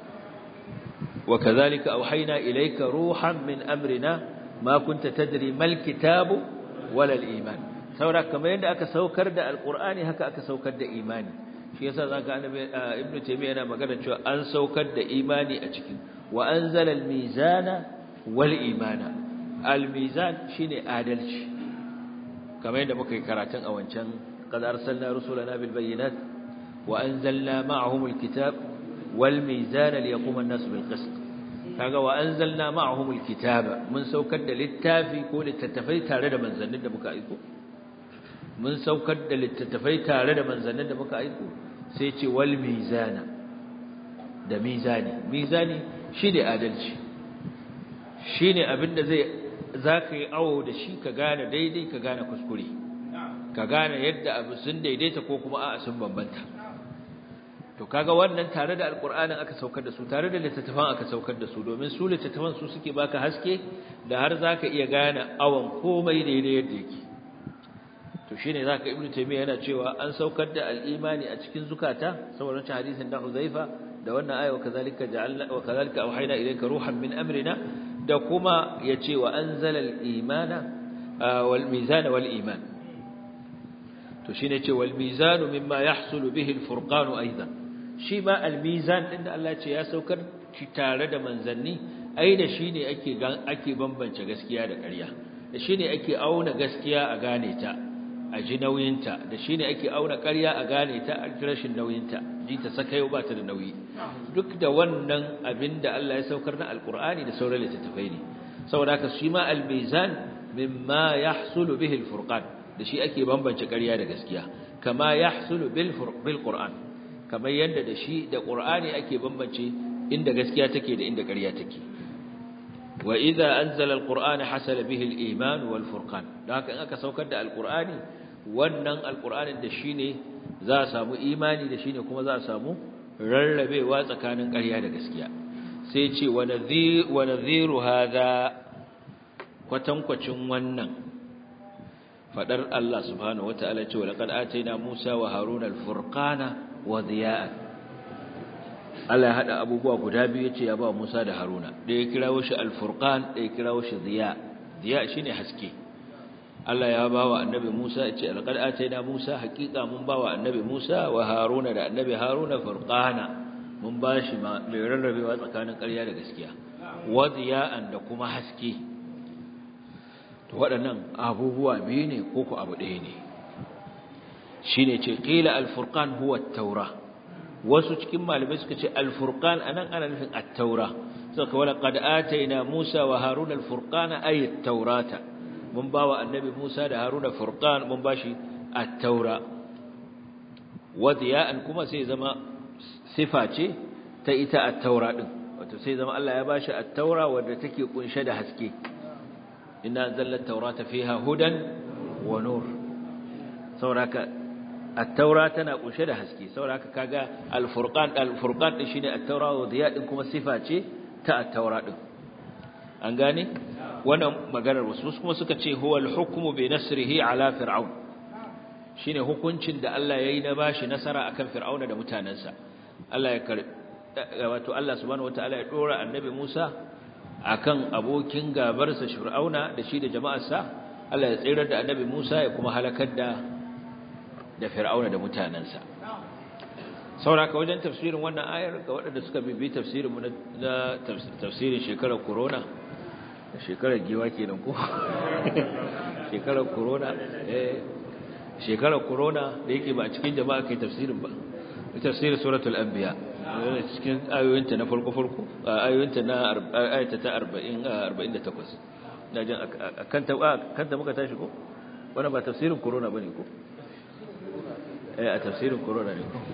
wa kadhalika auhayna ilayka ruhan min amrina ma kunta tadri mal kitabu wala al iman saboda kamar yadda aka saukar da alqur'ani haka aka saukar da imani shi yasa zaka annabi ibnu taymiya yana magana cewa an saukar da imani a cikin wa anzala al mizana wal imana al mizan shine adalci kamar yadda muka yi karatun a wancan qad arsalna rusulana bil bayyinat وأنزلنا معهم الكتاب والميزان ليقوم الناس بالقسط kaga wa anzalna ma'ahum alkitaba mun saukar da littafi ko littattafai tare da manzannin da muka aiko mun saukar da littattafai tare da manzannin da muka aiko sai ce wal mizana da mizani mizani shine adalci shine abinda zai zaka yi awo da shi ka gane daidai ka gane kuskure ka gane yadda abu sun daidaita ko kuma a'a sun bambanta to kaga wannan tare da alqur'anin aka saukar da su tare da littattafan aka saukar da su domin su littattafan su suke baka haske da har zaka iya gane awan komai daidai yadda yake to shine zaka ibnu taymiya yana cewa an saukar da al-imani a cikin zukata saboda wannan hadisin da Huzaifa da wannan aya wa kazalika ja'alna wa kazalika awhayna ilayka ruhan min amrina da kuma yace wa anzala al-imana wal mizana wal iman to shine ce wal mizanu mimma yahsulu bihi al-furqan aidan shi ma al-mizan din da Allah ce ya saukar shi tare da manzanni ai da shine ake ake bambance gaskiya da ƙarya da shine ake auna gaskiya a gane ta a ji nauyinta da shine ake auna ƙarya a gane ta a rashin nauyinta ji ta sakayo ba ta da nauyi duk da wannan abinda Allah ya saukar na alqur'ani da sauran littattafai ne saboda haka shi ma al-mizan mimma yahsulu bihi al-furqan da shi ake bambance ƙarya da gaskiya kama yahsulu bil bil qur'an kamar yadda da shi da qur'ani ake bambance inda gaskiya take da inda ƙarya take wa idza anzala al-qur'ana hasala bihi al-iman wal furqan dan haka in aka saukar da al-qur'ani wannan al-qur'anin da shine za a samu imani da shine kuma za a samu rarrabewa tsakanin ƙarya da gaskiya sai ce wa nadhir wa nadhiru hadha kwatankwacin wannan fadar Allah subhanahu wataala ce wa laqad atayna Musa wa Haruna al-furqana wa diya'an Allah ya hada abubuwa guda biyu yace ya ba Musa da Haruna da ya kirawo shi al-furqan da ya kirawo shi diya diya shine haske Allah ya ba wa annabi Musa yace laqad atayna Musa haqiqa mun ba wa annabi Musa wa Haruna da annabi Haruna furqana mun ba shi mai rarrabewa tsakanin ƙarya da gaskiya wa diya'an da kuma haske to waɗannan abubuwa biyu ne ko ku abu ɗaya ne shine ce qila al-furqan huwa at-taura wasu cikin malamai suka ce al-furqan anan ana nufin at-taura saka wala qad ataina Musa wa Haruna al-furqana ay at-taurata mun bawa annabi Musa da Haruna furqan mun bashi at-taura wadiya'an kuma sai zama sifa ce ta ita at-taura din wato sai zama Allah ya bashi at-taura wanda take kunshe da haske inna anzalna at-taurata fiha hudan wa nur sauraka at-taura tana kunshe da haske sauraka kaga al-furqan al-furqan din shine at-taura wa diya din kuma sifa ce ta at-taura din an gane wannan maganar wasu kuma suka ce huwa al-hukmu bi nasrihi ala fir'aun shine hukuncin da Allah yayi na bashi nasara akan fir'auna da mutanansa Allah ya kar wato Allah subhanahu wataala ya dora annabi Musa akan abokin gabarsa fir'auna da shi da jama'arsa Allah ya tsirar da annabi Musa ya kuma halakar da da fir'auna da mutanansa sauraka wajen tafsirin wannan ayar ga waɗanda suka bibi tafsirin mu na tafsirin shekarar corona shekarar giwa kenan ko shekarar corona eh shekarar corona da yake ba a cikin jama'a kai tafsirin ba tafsirin suratul anbiya cikin ayoyinta na farko farko ayoyinta na ayata ta arba'in arba'in da takwas ina jin akan ta kan ta muka tashi ko wannan ba tafsirin corona bane ko eh a tafsirin corona ne ko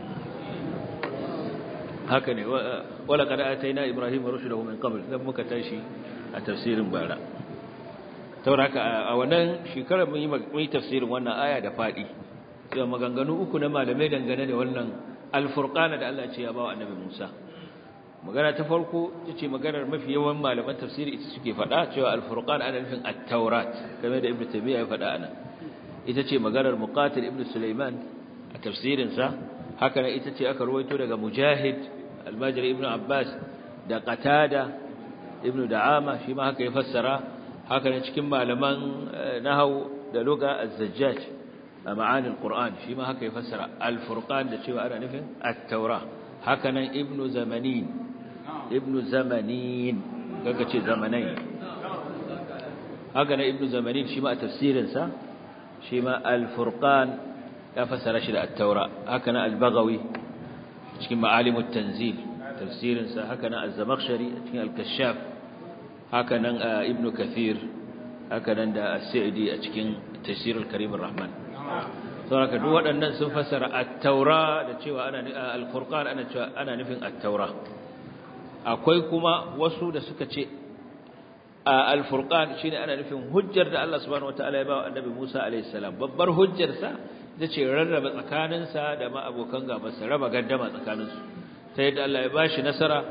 haka ne wala qad ataina ibrahima rushdahu min qabl dan muka tashi a tafsirin bara tauraka a wannan shekarar mun yi mun tafsirin wannan aya da fadi sai maganganu uku na malamai dangane da wannan al-furqana da Allah ya ce ya bawa annabi Musa magana ta farko tace maganar mafi yawan malaman tafsiri ita suke fada cewa al-furqan ana nufin at-taurat kamar da ibnu taymiya ya fada ana ita ce maganar muqatil ibnu sulaiman a tafsirin sa haka ne ita ce aka ruwaito daga mujahid al-majri ibnu abbas da qatada ibnu da'ama shi ma haka ya fassara haka ne cikin malaman nahwu da lugha az-zajjaj a ma'anin qur'an shi ma haka ya fassara al-furqan da cewa ana nufin at-taura haka nan ibnu zamanin ibnu zamanin kaga ce zamanai haka nan ibnu zamanin shi ma a tafsirin sa shi ma al-furqan ya fassara shi da at-taura haka nan al-baghawi cikin ma'alimut tanzil tafsirin sa haka nan az-zamakhshari cikin al-kashaf haka nan ibnu kathir haka nan da as-sa'di a cikin tafsir al-karim ar-rahman saboda duk waɗannan sun fassara at-taura da cewa ana al-furqan ana cewa ana nufin at-taura akwai kuma wasu da suka ce al-furqan shine ana nufin hujjar da Allah subhanahu wataala ya ba annabi Musa alayhi salam babbar hujjar sa ce rarraba tsakanin sa da ma abokan gabansa raba gaddama tsakanin su sai da Allah ya bashi nasara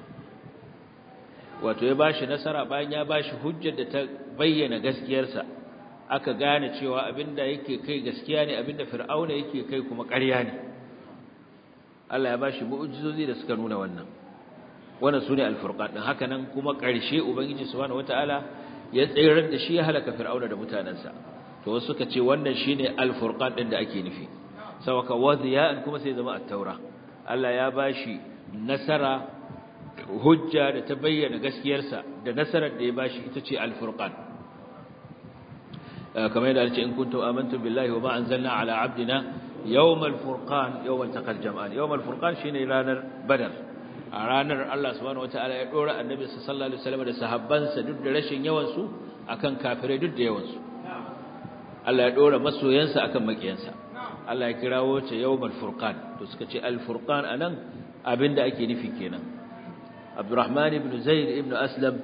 wato ya bashi nasara bayan ya bashi hujjar da ta bayyana gaskiyarsa aka gane cewa abinda yake kai gaskiya ne abinda fir'auna yake kai kuma ƙarya ne Allah ya bashi mu'jizozi da suka nuna wannan wannan sune al-furqan din haka nan kuma ƙarshe ubangiji subhanahu wataala ya tsayar da shi ya halaka fir'auna da mutanansa to wasu suka ce wannan shine al-furqan din da ake nufi sawaka wadiya'an kuma sai zama at-taura Allah ya bashi nasara hujja da ta bayyana gaskiyarsa da nasarar da ya bashi ita ce al-furqan kamar yadda ce in kuntum amantum billahi wa ma anzalna ala abdina yawmal furqan yawmal taqal jam'an yawmal furqan shine ranar badar a ranar Allah subhanahu wataala ya dora annabi sallallahu alaihi wasallam da sahabbansa duk da rashin yawan su akan kafirai duk da yawan su Allah ya dora masoyansa akan makiyansa Allah ya kirawo ta yawmal furqan to suka ce al furqan anan abinda ake nufi kenan Abdurrahman ibn Zaid ibn Aslam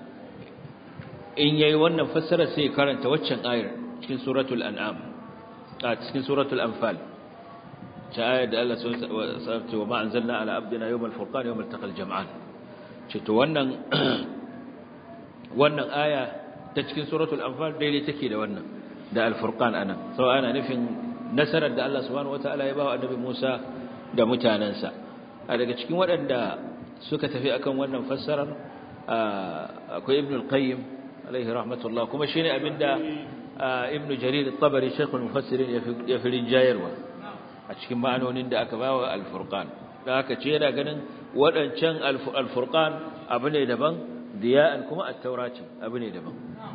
in yayi wannan fassara sai karanta waccan ayar cikin suratul an'am a cikin suratul anfal ta ayar da Allah subhanahu wa ma anzalna ala abdina yawmal furqan yawmal taqal jam'an ce to wannan wannan aya ta cikin suratul anfal daidai take da wannan da al furqan anan sau ana nufin nasarar da Allah subhanahu wataala ya ba wa annabi Musa da mutanansa a daga cikin waɗanda suka tafi akan wannan fassarar akwai ibn al-qayyim alaihi rahmatullah kuma shine abinda ibn jarir at-tabari shaykh al-mufassirin ya fi rinjayarwa a cikin ma'anonin da aka bawa al-furqan da aka ce yana ganin wadancan al-furqan abu ne daban diya'an kuma at-taurati abu ne daban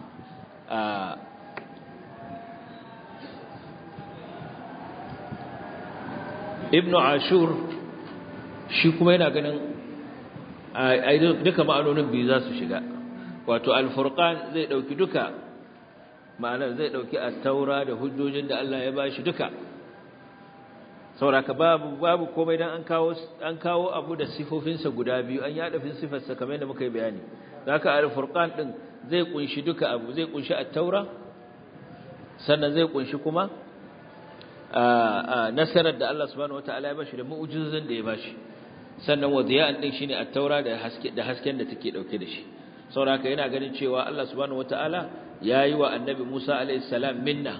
ibn ashur shi kuma yana ganin ai duka ma'anonin biyu za su shiga wato al-furqan zai dauki duka ma'anar zai dauki at-taura da hujjojin da Allah ya bashi duka sauraka babu babu komai dan an kawo an kawo abu da sifofinsa guda biyu an yada fin sifarsa kamar yadda muka yi bayani haka al-furqan din zai kunshi duka abu zai kunshi at-taura sannan zai kunshi kuma a nasarar da Allah subhanahu wataala ya bashi da mu'jizan da ya bashi sannan wadiya'an din shine at-taura da haske da hasken da take dauke da shi saboda yana ganin cewa Allah subhanahu wataala yayi wa annabi Musa alayhi salam minna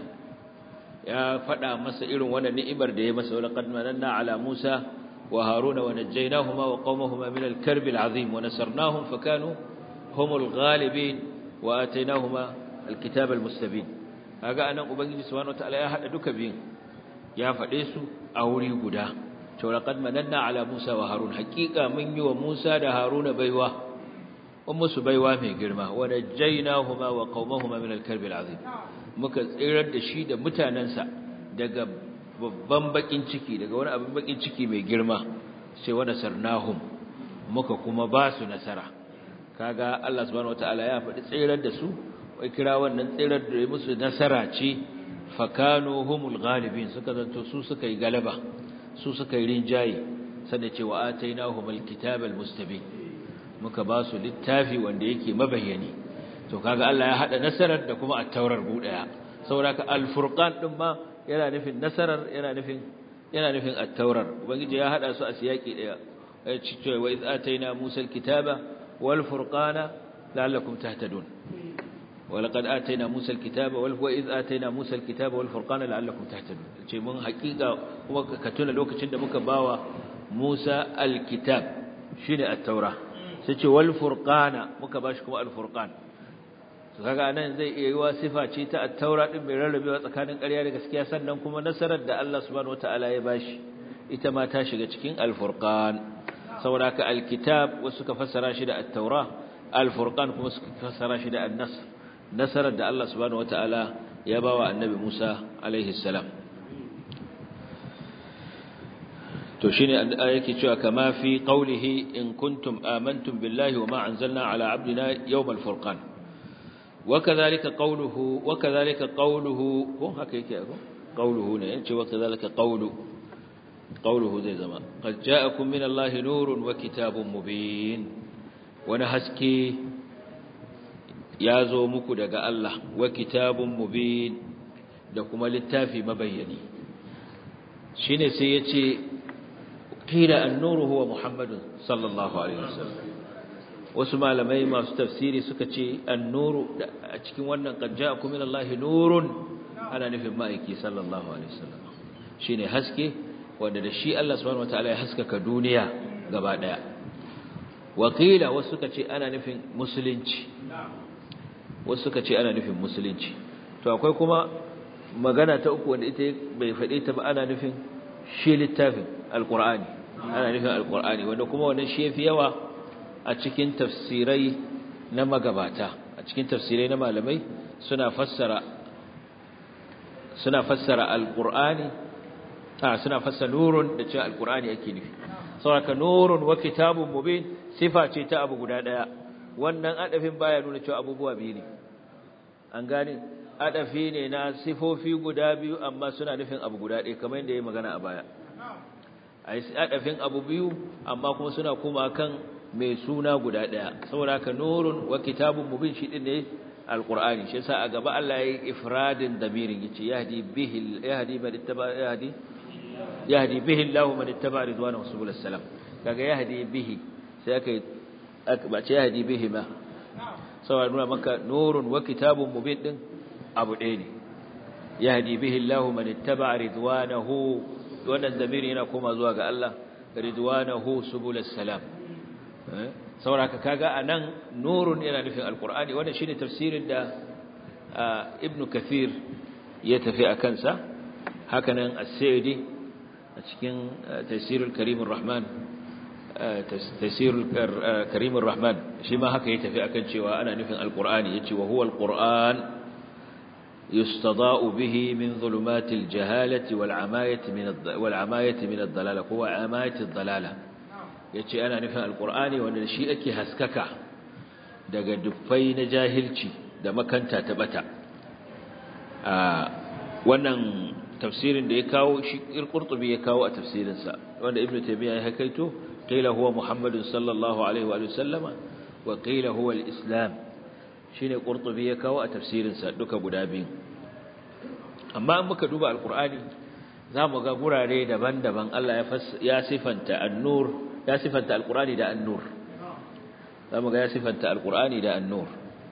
ya fada masa irin wannan ni'imar da ya masa laqad mananna ala Musa wa Haruna wa najjaynahuma wa qaumahuma min al-karb al-azim wa nasarnahum fakanu humul ghalibin wa atainahuma al-kitab al-mustabin kaga anan ubangiji subhanahu wataala ya hada duka biyun ya fade su a wuri guda to laqad mananna ala Musa wa Harun haqiqa mun yi wa Musa da Haruna baiwa ummu su baiwa mai girma wa najjaynahuma wa qaumahuma min al-karb al-azim muka tsirar da shi da mutanansa daga babban bakin ciki daga wani abin bakin ciki mai girma sai wa nasarnahum muka kuma ba su nasara kaga Allah subhanahu wataala ya faɗi tsirar da su wai kira wannan tsirar da musu nasara ce fakanu humul ghalibin suka zanto su suka yi galaba su suka yi rinjaye sannan ce wa atainahumul kitabal mustabin muka ba su littafi wanda yake mabayyani to kaga Allah ya hada nasarar da kuma at-taurar budaya saboda al-furqan din ma yana nufin nasarar yana nufin yana nufin at-taurar ubangiji ya hada su a siyaki daya ya ce wa iz ataina musa al-kitaba wal furqana la'allakum tahtadun wa laqad ataina musa al-kitaba wal wa iz ataina musa al-kitaba wal furqana la'allakum tahtadun ce mun hakika kuma ka tuna lokacin da muka bawa Musa al-kitab shine at-taura sai ce wal furqana muka bashi kuma al-furqan to kaga nan zai iya yiwa sifa ce ta at-taura din mai rarrabewa tsakanin ƙarya da gaskiya sannan kuma nasarar da Allah subhanahu wataala ya bashi ita ma ta shiga cikin al-furqan saboda ka al-kitab wasu ka fassara shi da at-taura al-furqan kuma suka fassara shi da an-nasr nasarar da Allah subhanahu wataala ya bawa annabi Musa alaihi salam to shine yake cewa kama fi qawlihi in kuntum amantum billahi wa ma anzalna ala abdina yawm al-furqan wakadhalika qawluhu wakadhalika qawluhu ko haka yake ko qawluhu ne yace wakadhalika qawlu qawluhu zai zama qad ja'akum min allahi nurun wa kitabun mubin wani haske yazo muku daga Allah wa kitabun mubin da kuma littafi mabayyani shine sai yace qila an-nuru huwa muhammadun sallallahu alaihi wasallam wasu malamai masu tafsiri suka ce an-nuru a cikin wannan qad ja'akum min allahi nurun ana nufin ma'aiki sallallahu alaihi wasallam shine haske wanda da shi Allah subhanahu wataala ya haskaka duniya gaba daya wakila wasu suka ce ana nufin musulunci wasu suka ce ana nufin musulunci to akwai kuma magana ta uku wanda ita bai fade ta ba ana nufin shi littafin alqur'ani ana nufin alqur'ani wanda kuma wannan shi yafi yawa a cikin tafsirai na magabata a cikin tafsirai na malamai suna fassara suna fassara alqur'ani a suna fassara nurun da cewa alqur'ani ake nufi saboda nurun wa kitabun mubin sifa ce ta abu guda daya wannan adafin baya nuna cewa abubuwa biyu ne an gane adafi ne na sifofi guda biyu amma suna nufin abu guda ɗaya kamar yadda yayi magana a baya ai adafin abu biyu amma kuma suna kuma kan mai suna guda daya saboda haka nurun wa kitabun mubin shi din ne alqur'ani shi yasa a gaba Allah yayi ifradin damirin yace yahdi bihi yahdi man ittaba yahdi yahdi bihi Allah man ittaba ridwanahu subul salam kaga yahdi bihi sai aka aka ce yahdi bihi ma saboda nuna maka nurun wa kitabun mubin din abu ɗaya ne yahdi bihi Allah man ittaba ridwanahu wannan damiri yana koma zuwa ga Allah ridwanahu subul salam saboda kaga anan nurun yana nufin alqur'ani wannan shine tafsirin da ibn kathir ya tafi akan sa hakanan as-sa'idi a cikin tafsirul karimur rahman tafsirul karimur rahman shi ma haka ya tafi akan cewa ana nufin alqur'ani yace wa huwa alqur'an yustada'u bihi min dhulumatil jahalati wal 'amayati min wal 'amayati min ad-dalalah huwa 'amayati ad-dalalah yace ana nufin alqur'ani wanda shi ake haskaka daga dufai na jahilci da makanta ta bata a wannan tafsirin da ya kawo shi qurtubi ya kawo a tafsirin sa wanda ibnu taymiya ya hakaito qila huwa muhammadun sallallahu alaihi wa sallama wa qila huwa al-islam shine qurtubi ya kawo a tafsirin sa duka guda biyu amma in muka duba alqur'ani zamu ga gurare daban-daban Allah ya ya sifanta an-nur ya sifanta alqur'ani da an-nur zamu ga ya sifanta alqur'ani da an-nur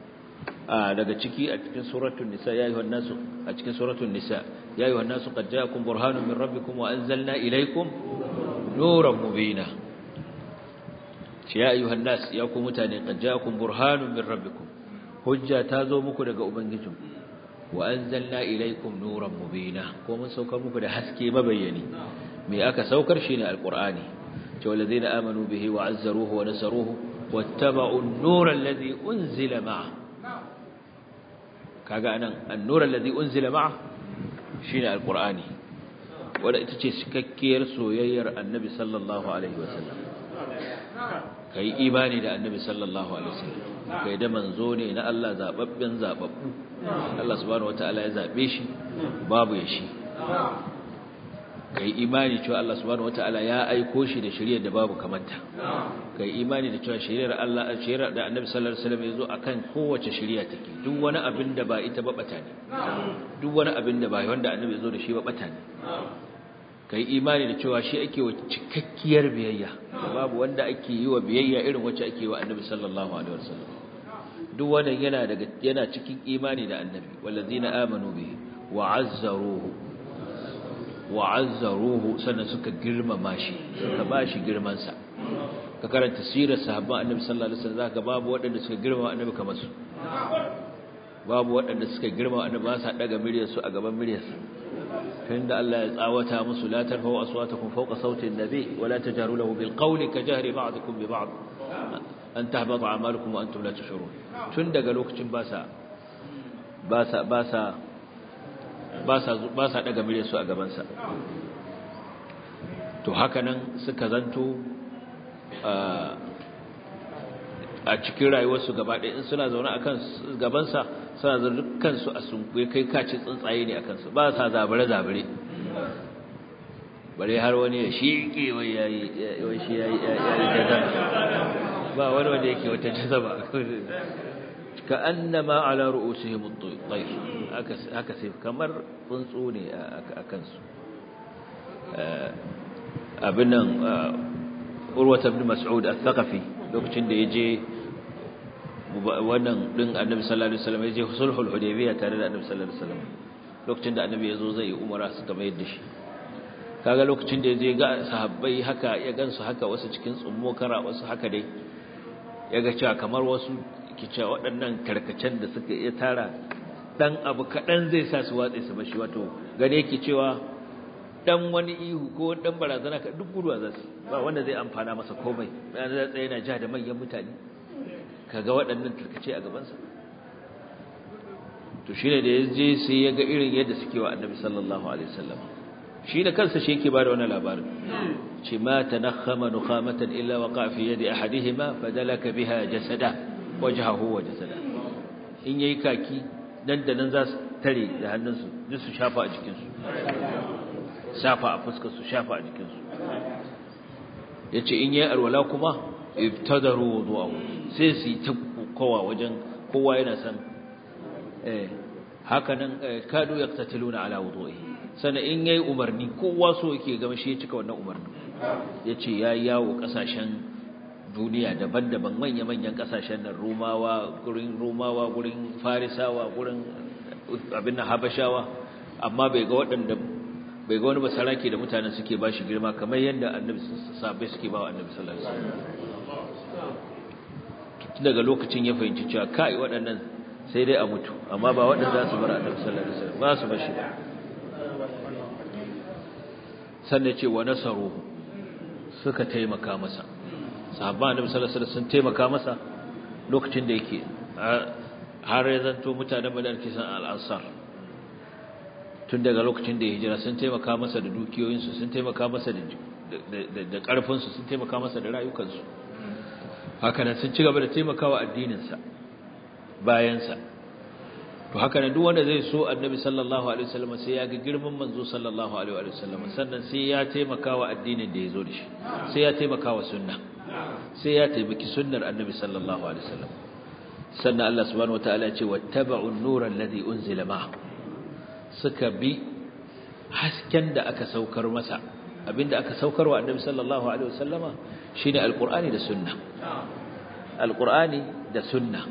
a daga ciki a cikin suratul nisa ya ayyuhan nasu a cikin suratul nisa ya ayyuhan nasu qad ja'akum burhanun min rabbikum wa anzalna ilaykum nuran mubina ya ayyuhan nas ya ku mutane qad ja'akum burhanun min rabbikum hujja ta zo muku daga ubangijinku wa anzalna ilaykum nuran mubina ko mun saukar muku da haske mabayyani me aka saukar shine alqur'ani والذين آمنوا به وعزروه ونصروه واتبعوا النور الذي أنزل معه kaga anan an-nur alladhi unzila ma'a shine alqur'ani wanda ita ce cikakkiyar soyayyar annabi sallallahu alaihi wasallam kai imani da annabi sallallahu alaihi wasallam kai da manzo ne na Allah zababben zababbu Allah subhanahu wataala ya zabe shi babu ya shi kai imani cewa Allah subhanahu wataala ya aiko shi da shari'ar da babu kamanta kai imani da cewa shari'ar Allah shari'ar da Annabi sallallahu alaihi wasallam yazo akan kowace shari'a take duk wani abin da ba ita ba bata ne duk wani abin da ba wanda Annabi yazo da shi ba bata ne kai imani da cewa shi ake wa cikakkiyar biyayya babu wanda ake yi wa biyayya irin wacce ake yi wa Annabi sallallahu alaihi wasallam duk wannan yana daga yana cikin imani da Annabi wallazina amanu bihi wa azzaruhu wa'azzaruhu sannan suka girmama shi suka bashi girman sa ka karanta sirar sahabban annabi sallallahu alaihi wasallam zaka babu waɗanda suka girmama annabi kamar su babu waɗanda suka girmama annabi ba sa daga miryar su a gaban miryar su tunda Allah ya tsawata musu la tarfa'u aswatakum fawqa sawti an-nabi wa la tajaru lahu bil qawli ka jahri ba'dikum bi ba'd an tahbata a'malukum wa antum la tashurun tun daga lokacin ba sa ba sa ba sa ba sa daga mire su a gabansa to haka nan suka zanto a cikin rayuwarsu gaba ɗaya in suna zaune a kan gabansa suna zaune dukkansu a sunkuye kai kaci tsuntsaye ne a kansu ba sa zabare-zabare bare har wani ya shiƙe wai ya yi shi ya yi jazaba ba wani wanda yake wata jazaba ka annama ala ru'usihim at-tayr haka sai kamar tsuntsu ne a kansu abinan urwata ibn mas'ud al-thaqafi lokacin da yaje wannan din annabi sallallahu alaihi wasallam yaje sulhul hudaybiyah tare da annabi sallallahu alaihi wasallam lokacin da annabi yazo zai yi umara suka bayar da shi kaga lokacin da yaje ga sahabbai haka ya gansu haka wasu cikin tsummo kara wasu haka dai yaga cewa kamar wasu kice waɗannan karkacen da suka iya tara dan abu kadan zai sa su watse su bashi wato gane yake cewa dan wani ihu ko dan barazana ka duk guduwa za su ba wanda zai amfana masa komai yana da tsaye yana ja da manyan mutane kaga waɗannan karkace a gaban sa to shine da yaje sai ya ga irin yadda suke wa annabi sallallahu alaihi wasallam shi da kansa shi yake bada wannan labarin ce ma tanakhama nukhamatan illa waqa fi yadi ahadihima fadalaka biha jasada wajhahu wa jasada in yayi kaki dan da nan za su tare da hannunsu duk su shafa a jikin su shafa a fuskar su shafa a jikin su yace in yayi alwala kuma ibtadaru wudu'ahu sai su ta kowa wajen kowa yana san eh haka nan kadu yaqtatiluna ala wudu'i sana in yayi umarni kowa so yake ga shi ya cika wannan umarni yace yayi yawo kasashen duniya daban-daban manya-manyan kasashen nan Romawa gurin Romawa gurin Farisawa gurin abin nan Habashawa amma bai ga waɗanda bai ga wani basarake da mutanen suke bashi girma kamar yadda Annabi sahabbai suke bawa Annabi sallallahu alaihi wasallam daga lokacin ya fahimci cewa kai waɗannan sai dai a mutu amma ba waɗanda za su bar Annabi sallallahu alaihi wasallam ba su bar shi ba sannan ce wa nasaru suka taimaka masa sahabban Annabi sallallahu alaihi wasallam sun taimaka masa lokacin da yake har ya zanto mutanen Madina kisan al-Ansar tun daga lokacin da ya hijira sun taimaka masa da dukiyoyinsu sun taimaka masa da da karfinsu sun taimaka masa da rayukansu haka nan sun ci gaba da taimakawa addininsa bayansa to haka nan duk wanda zai so Annabi sallallahu alaihi wasallam sai ya ga girman manzo sallallahu alaihi wasallam sannan sai ya taimakawa addinin da yazo da shi sai ya taimakawa sunna sai ya taimaki sunnar Annabi sallallahu alaihi wasallam sannan Allah subhanahu wataala ya ce wattaba'u an-nura alladhi unzila ma'a suka bi hasken da aka saukar masa abinda aka saukar wa Annabi sallallahu alaihi wasallama shine alqur'ani da sunna alqur'ani da sunna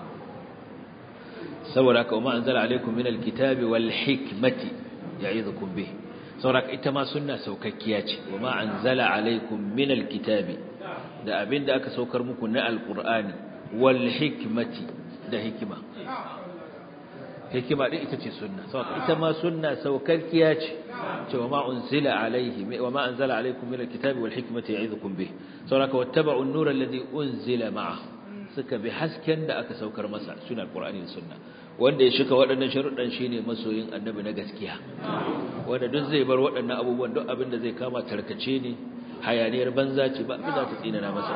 saboda ka umma anzala alaikum minal kitabi wal hikmati ya'idukum bih saboda ita ma sunna saukakkiya ce umma anzala alaikum minal kitabi da abinda aka saukar muku na alqur'ani wal hikmati da hikima hikima din ita ce sunna saboda ita ma sunna saukakkiya ce cewa ma unzila alaihi wa ma anzala alaikum minal kitabi wal hikmati ya'idukum bih saboda ka wattaba'u an-nura alladhi unzila ma'a suka bi hasken da aka saukar masa sunan Qur'ani da sunna wanda ya shika waɗannan sharuɗan shine masoyin annabi na gaskiya wanda duk zai bar waɗannan abubuwan duk abin da zai kama tarkace ne hayaniyar banza ce ba abin da ta tsinana masa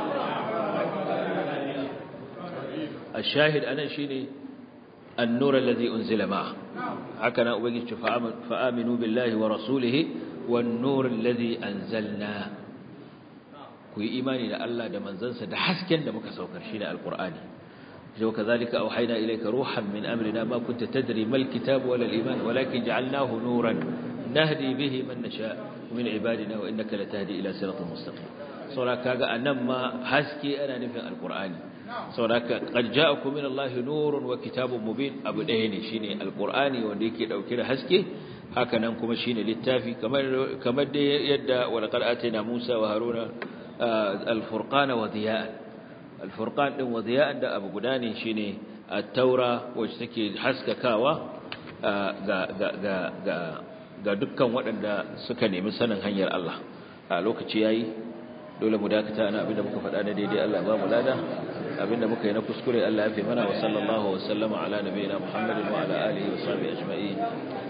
ashahid anan shine an-nur alladhi unzila ma'a haka na ubangiji fa aminu billahi wa rasulihi wan-nur alladhi anzalna ku yi imani da Allah da manzansa da hasken da muka saukar shi da alqur'ani jo kazalika auhayna ilayka ruhan min amrina ma kunta tadri mal kitab wala al-iman walakin ja'alnahu nuran nahdi bihi man nasha min ibadina wa innaka latahdi ila siratin mustaqim saboda kaga anan ma haske ana nufin alqur'ani saboda qad ja'akum min allahi nurun wa kitabun mubin abu ɗaya ne shine alqur'ani wanda yake dauke da haske haka nan kuma shine littafi kamar kamar da yadda wa laqad atayna Musa wa Haruna الفرقان وضياء الفرقان din وضياء da abu guda ne shine at-taura wacce take haskakawa ga ga ga ga ga dukkan waɗanda suka nemi sanin hanyar Allah a lokaci yayi dole mu dakata ana abinda muka faɗa da daidai Allah ba mu lada abinda muka yi na kuskure Allah ya fi mana wa sallallahu wa sallama ala nabiyina Muhammadin wa ala alihi wa sahbihi ajma'in